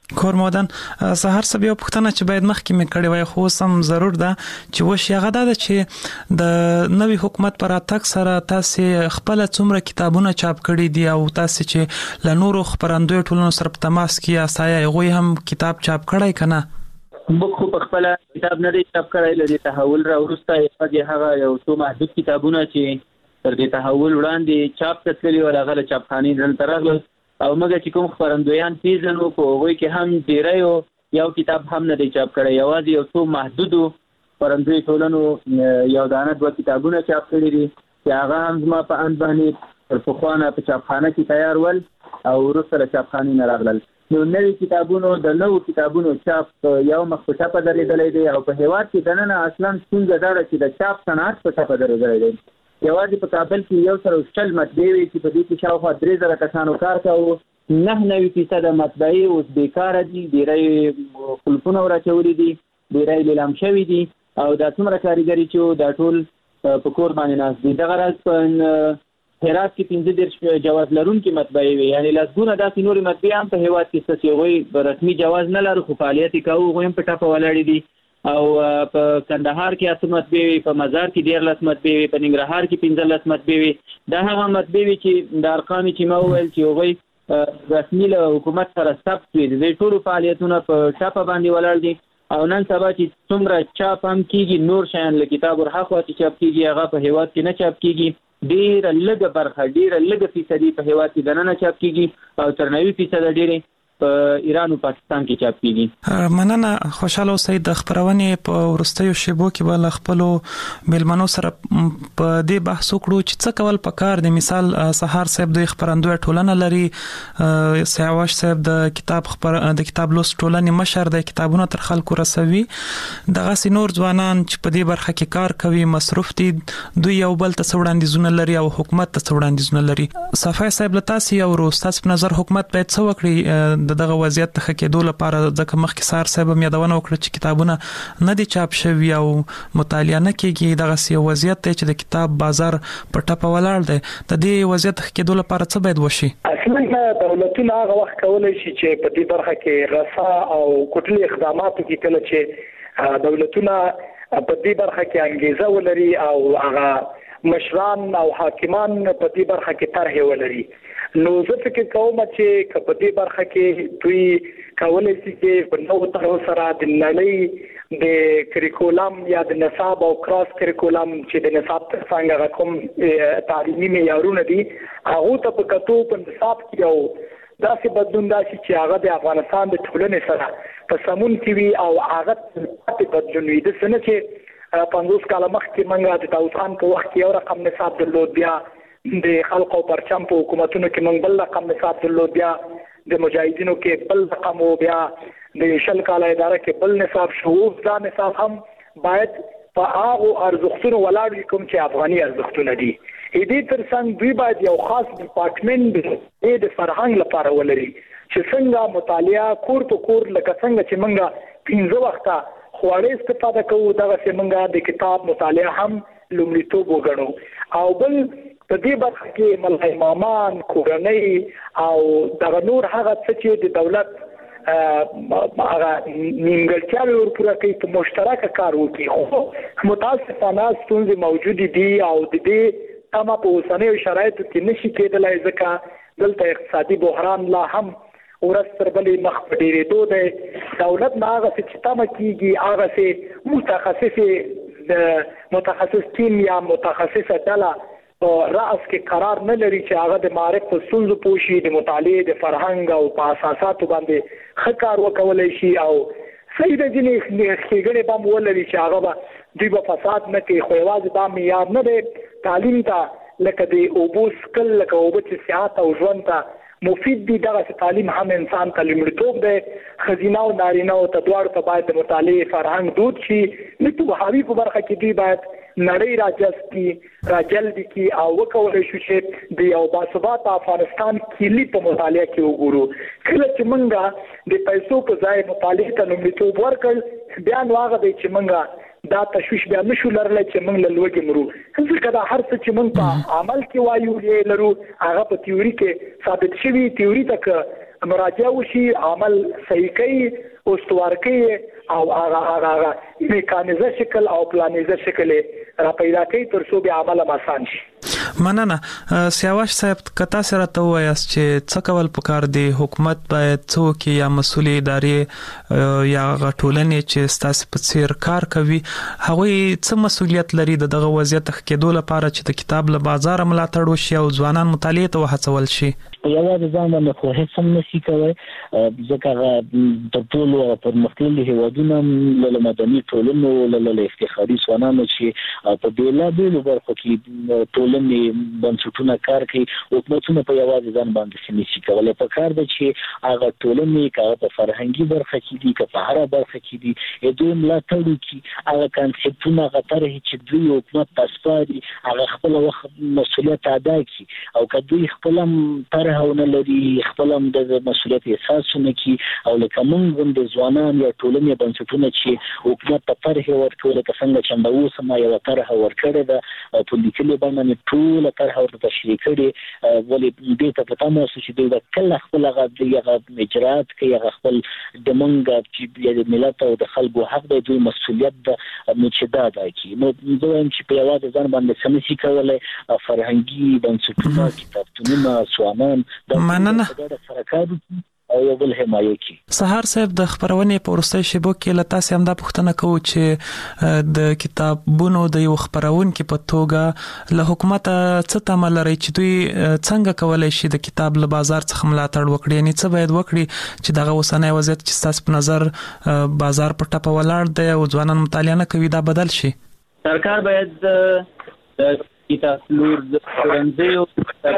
کور مودن سهار سبا یو پښتنه چې باید مخکې مې کړې وای خو سم ضرور ده چې وشي هغه ده چې د نوي حکومت پر اتک سره تاسو خپل څومره کتابونه چاپ کړي دي او تاسو چې ل نورو خبرندوی ټولنو سره په تماس کې اسایه غوي هم کتاب چاپ کړی کنه موږ خو په خپل کتاب نه دی چاپ کړی لري تحول را ورسته یې هغه یو څو محدود کتابونه چې تر دې تحول وړاندې چاپ کړي او هغه چاپخانې دلته راغلل او موږ چې کوم خبرندویان پیژنو په هغه کې هم ډیری یو کتاب هم نه دی چاپ کړی یوازې یو څو محدود خبرندوی ټولنو یو دانه دوه کتابونه چاپ کړي دي چې هغه هم زما په ان باندې پر پخوانه په چاپخانه کې تیار ول او وروسته چاپخانې نه راغلل نو نوې کتابونو د نوو کتابونو چاپ یو مخ په ټاپه درېدلې دی او په هیواد کې دننه اصلا څنګه دا چې د چاپ صنعت په ټاپه درېدلې دی یوازې په کابل کې یو سره شل مطبعې وي چې په دې کې شاوخوا درې زره کسانو کار کوي نه نوي فیصد مطبعې اوس بیکاره دي ډېری خلفونه وراچولي دي ډېری لیلام شوي دي او دا څومره کاریګري چې دا ټول په کور باندې ناست دي دغه راز په هرات کې پنځه دېرش جواز لرونکي مطبعې وي یعنی لسګونه داسې نورې مطبعې هم په هیواد کې څه چې هغوی رسمي جواز نه لري خو فعالیت یې کوي هغوی هم په ټاپه ولاړې دي او په کندهار کې اته مطبعې وي په مزار کې ډېرلس مطبعې وي په ننګرهار کې پنځلس مطبعې وي دا هغه مطبعې وي چې د ارقام چې ما وویل چې هغوی رسمي له حکومت سره ثبت وي د دې ټولو فعالیتونه په ټاپه باندې ولاړ دي او نن سبا چې څومره چاپ هم کېږي نور شیان له کتاب ورهاخوا چې چاپ کېږي هغه په هیواد کې نه چاپ کېږي ډیره لږه برخه ډیره لږه فیصدي په هیواد کې دننه چاپ کیږي او تر نوي فیصد ډیره په ایران او پاکستان کې چاپ کیږي مننه خوشاله اوسئ د خبرونې په ورستیو شیبو کې بل خپل ملمنو سره په دې بحث وکړو چې څه کول پکار دي مثال سهار صاحب د خبرندوی ټولنه لري سیاوش صاحب د کتاب خبر د کتاب لوست ټولنې مشر د کتابونو تر خلکو رسوي دغه سينور ځوانان چې په دې برخه کې کار کوي مصروف دي دوی یو بل ته وړاندیزونه لري او حکومت ته وړاندیزونه لري صفای صاحب له تاسو یو ورستاس په نظر حکومت باید څه وکړي د دغه وضعیت ته کېدو لپاره ځکه مخکې سار صاحب هم یادونه وکړه چې کتابونه نه دي چاپ شوي او مطالعه نه کېږي دغه سی وضعیت ته چې د کتاب بازار په ټاپه ولاړ دی د دې وضعیت کېدو لپاره څه باید وشي اصلا دولتونه هغه وخت کولای شي چې په دې برخه کې رسا او کوټلي اقدامات کوي کله چې دولتونه په دې برخه کې انګیزه ولري او هغه مشران او حاکمان په دې برخه کې طرح ولري نو زه فکر کوم چې په دې برخه کې دوی کولای شي چې په نوو طرحو سره د نړۍ د کریکولم یا د نصاب او کراس کریکولم چې د نصاب څنګه کوم تعلیمي معیارونه دي هغه ته په کتو په نصاب کې یو داسې بدلون راشي چې هغه د افغانستان د ټولنې سره په سمون کې وي او هغه په بدلون وي د سنه چې پنځوس کاله مخکې موږ د داوود خان په وخت کې یو رقم نصاب درلود بیا د خلکو پرچم په حکومتونو کې موږ بل رقم نصاب درلود بیا د مجاهدینو کې بل رقم او بیا د شل کاله اداره کې بل نصاب شو دا نصاب هم باید په هغه ارزښتونو ولاړ کوم چې افغاني ارزښتونه دي دې ترڅنګ دوی باید یو خاص ډپارټمنټ د فرهنګ لپاره ولري چې څنګه مطالعه کور په کور لکه څنګه چې موږ پنځه وخته خواړې استفاده کوو دغه چې موږ د کتاب مطالعه هم لومړیتوب وګڼو او بل په دې برخه کې ملای امامان کورنۍ او دغه نور هغه څه چې د دولت هغه نیمګړتیاوې ورپوره کوي په مشترکه کار وکړي خو متاسفانه ستونزې موجودې دي او د دې تمه په اوسنیو شرایطو کې نشي کېدلی ځکه دلته اقتصادي بحران لا هم ورځ تر بلې مخ په ډېرېدو دی دولت نه هغه څه چې تمه کېږي هغه څه متخصصې د متخصص ټیم یا متخصصه ډله راس کې قرار نه لري چې هغه د معرفت په ستونزو پوه شي د مطالعې د فرهنګ او په اساساتو باندې ښه کار وکولی شي او صحیح د ځینې ښېګڼې به هم ولري چې هغه به دوی به فساد نه کوي خو یوازې دا معیار نه دی تعلیم ته لکه د اوبو څښل لکه اوبه چې صحت او ژوند ته مفید دي دغه تعلیم هم انسان ته لومړیتوب دی ښځینه او نارینه او ته دواړو ته باید د مطالعې فرهنګ دود شي د پوهاوي په برخه کې دوی باید نړۍ راجذب کړي راجلب کړي او وکولی شو چې د یو باثباته افغانستان کلي په مطالعه کې وګورو کله چې موږ د پیسو په ځای مطالعې ته لومړیتوب ورکړ بیا نو هغه دی چې موږ دا تشویش بیا نشو لرلی چې موږ له لوږې مرو ځکه دا هر څه چې موږ په عمل کې وایو یې لرو هغه په تیوري کې ثابت شوي تیوري ته که مراجعه وشي عمل صحیح کوي استوار کوي او هغه هغه میکانیزه شکل او پلانیزه شکل را پیدا کوي تر څو به عمل آسان شي. مننه. سیاوش صاحب کتا سره ته وایاست چې څه کول پکار دی حکومت باید څوک یا مسؤل ادارې یا ټولنې چې ستاسو په څیر کار کوي هغه څه مسؤلیت لري دغه وضعیت کېدو لپاره چې د کتاب له بازار ملاتړ وشي او ځوانان مطالعه ته وهڅول شي؟ یوازې ځان باندې خو هیڅ هم نشي کولی ځکه د ټولو پرمختللي هیوادونو له مدني ټولنو له افتخاري ځوانانو چې په بېلابېلو برخو کې ټولنې بنسټونه کار کوي حکومتونه په یوازې ځان باندې نشي کولی. په کار ده چې هغه ټولنې که په فرهنګي برخه کې دي که په هره برخه کې دي دوی ملاتړ وکړي هغه کانسپټونه هغه طرحې چې دوی حکومت ته سپاري هغه خپل وخت مسؤلیت ادا کړي او که دوی خپل هم طرح او نه لري خپل هم د مسؤلیت احساس نه کوي او لکه موږ هم د ځوانان یا ټولنې بنسټونه چې حکومت ته طرحې ورکوي لکه څنګه چې د اوس ما یو طرح ورکړې ده په لیکلي باندې ټول طرح ورته تشریح کړي ولې دې ته پته مو چې دوی د کله خپل هغه اجرات کوي هغه خپل د موږ چې د ملت او د خلکو حق دی دوی مسؤلیت ده نو چې دا دا کوي نو زه وایم چې په یوازې ځان باندې څه نشي کولی فرهنګي بنسټونه کتابتونونه ځوانان مننه او یو بل حمایه کی. سهار صاحب د خبرونې په ورستۍ شیبو کې له تاسو هم دا پوښتنه کوو چې د کتابونو د یو خبرونکي په توګه له حکومت څه تمه لري چې دوی څنګه کولای شي د کتاب له بازار څخه ملاتړ وکړي یعنی څه باید وکړي چې دغه اوسنۍ وضعیت چې تاسو په نظر بازار په ټاپه ولاړ دی او ځوانان مطالعه نه کوي دا بدل شي؟ سرکار باید د کتاب لور د ورنځیو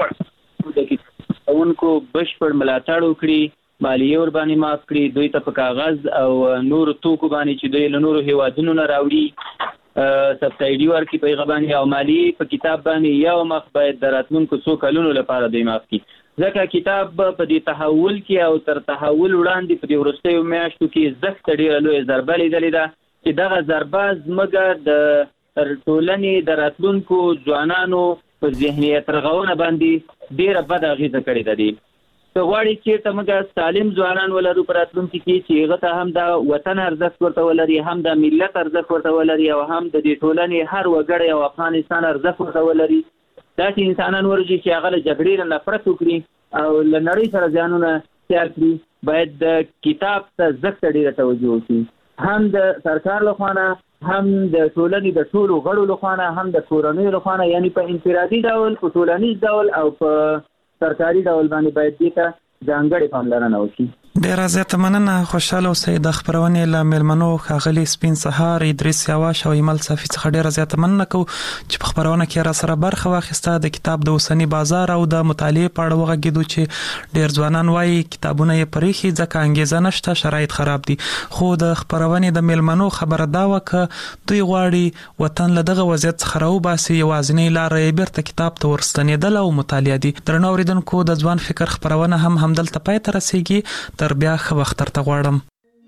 د کتابونکو بشپړ ملاتړ وکړي مالیه ور باندې معاف کړي دوی ته په کاغذ او نور توکو باندې چې دوی له نورو هیوادونو نه راوړي سبسایډي ورکړي په هغه باندې او مالیه په کتاب باندې یو مخ باید د راتلونکو څو کلونو لپاره دوی معاف کړي ځکه کتاب په دې تحول کې او تر تحول وړاندې په دې وروستیو میاشتو کې زښت ډېره لویه ضربه لیدلې ده چې دغه ضربه زموږ د ټولنې د راتلونکو ځوانانو په ذهنیت رغونه باندې ډیره بد اغیزه کړې ده. دي ته غواړي چې ته موږ سالم ځوانان ولرو په راتلونکي کې چې هغه ته هم د وطن ارزښت ورته ولري هم د ملت ارزښت ورته ولري او هم د دې ټولنې هر وګړی او افغانستان ارزښت ورته ولري. داسې انسانان ورځي چې هغه له جګړې نه نفرت وکړي او له نړۍ سره ځانونه تیار کړي باید د کتاب ته زښت ډیره توجه وکړي هم د سرکار لخوا نه هم د ټولنې د ټولو غړو لخوا نه هم د کورنۍ لخوا نه یعنی په انفرادي ډول په ټولنیز ډول او په سرکاري ډول باندې باید دې ته ځانګړې پاملرنه وشي. ډیره زیاته مننه. خوشاله اوسئ. د خبرونې له مېلمنو ښاغلي سپین سهار ادریس یاواش او ایمل صافي څخه ډیره زیاته مننه کوو چې په خبرونه کې را سره برخه واخیسته. د کتاب د اوسنی بازار او د مطالعې په اړه وغږېدو چې ډیر ځوانان وایي کتابونه یې پریخي ځکه انګیزه نشته شرایط خراب دي خو د خبرونې د مېلمنو خبره دا وکړه دوی غواړي وطن له دغه وضعیت څخه راوباسي یوازینۍ لاره یې بیرته کتاب ته ورستنېدل او مطالعه دي. درنو اوریدونکو د ځوان فکر خبرونه هم همدلته پای ته رسیږي. تر بیا ښه وخت درته غواړم.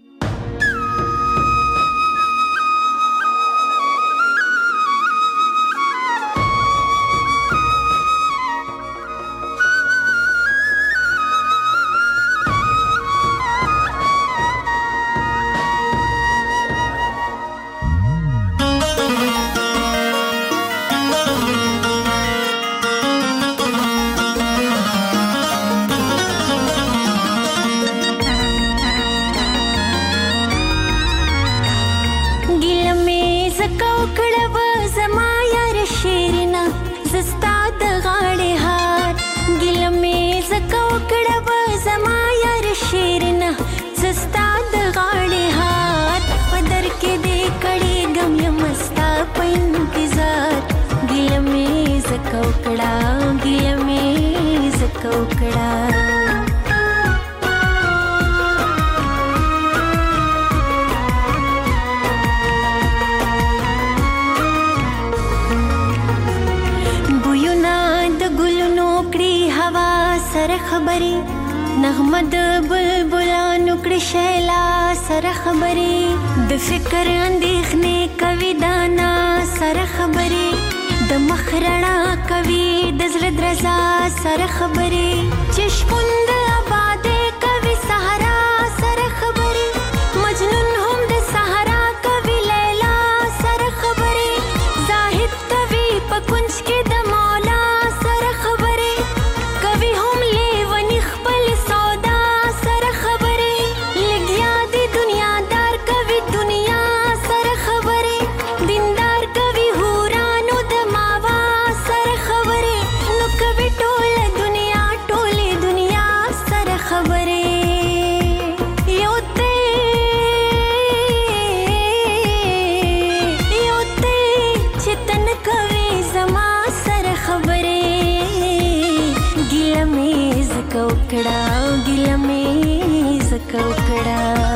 خبري نغمه د بلبلانو کړي شیلا سره خبري د فکر اندېښنې کوي دانا سره خبري د مخرنا کوي د زړه درزا سره خبري چې شپوند آباد کوي خبرې یو ته یو ته چې تن کوي زما سره خبرې ګیله مې زکه وکړه ګیله مې زکه وکړه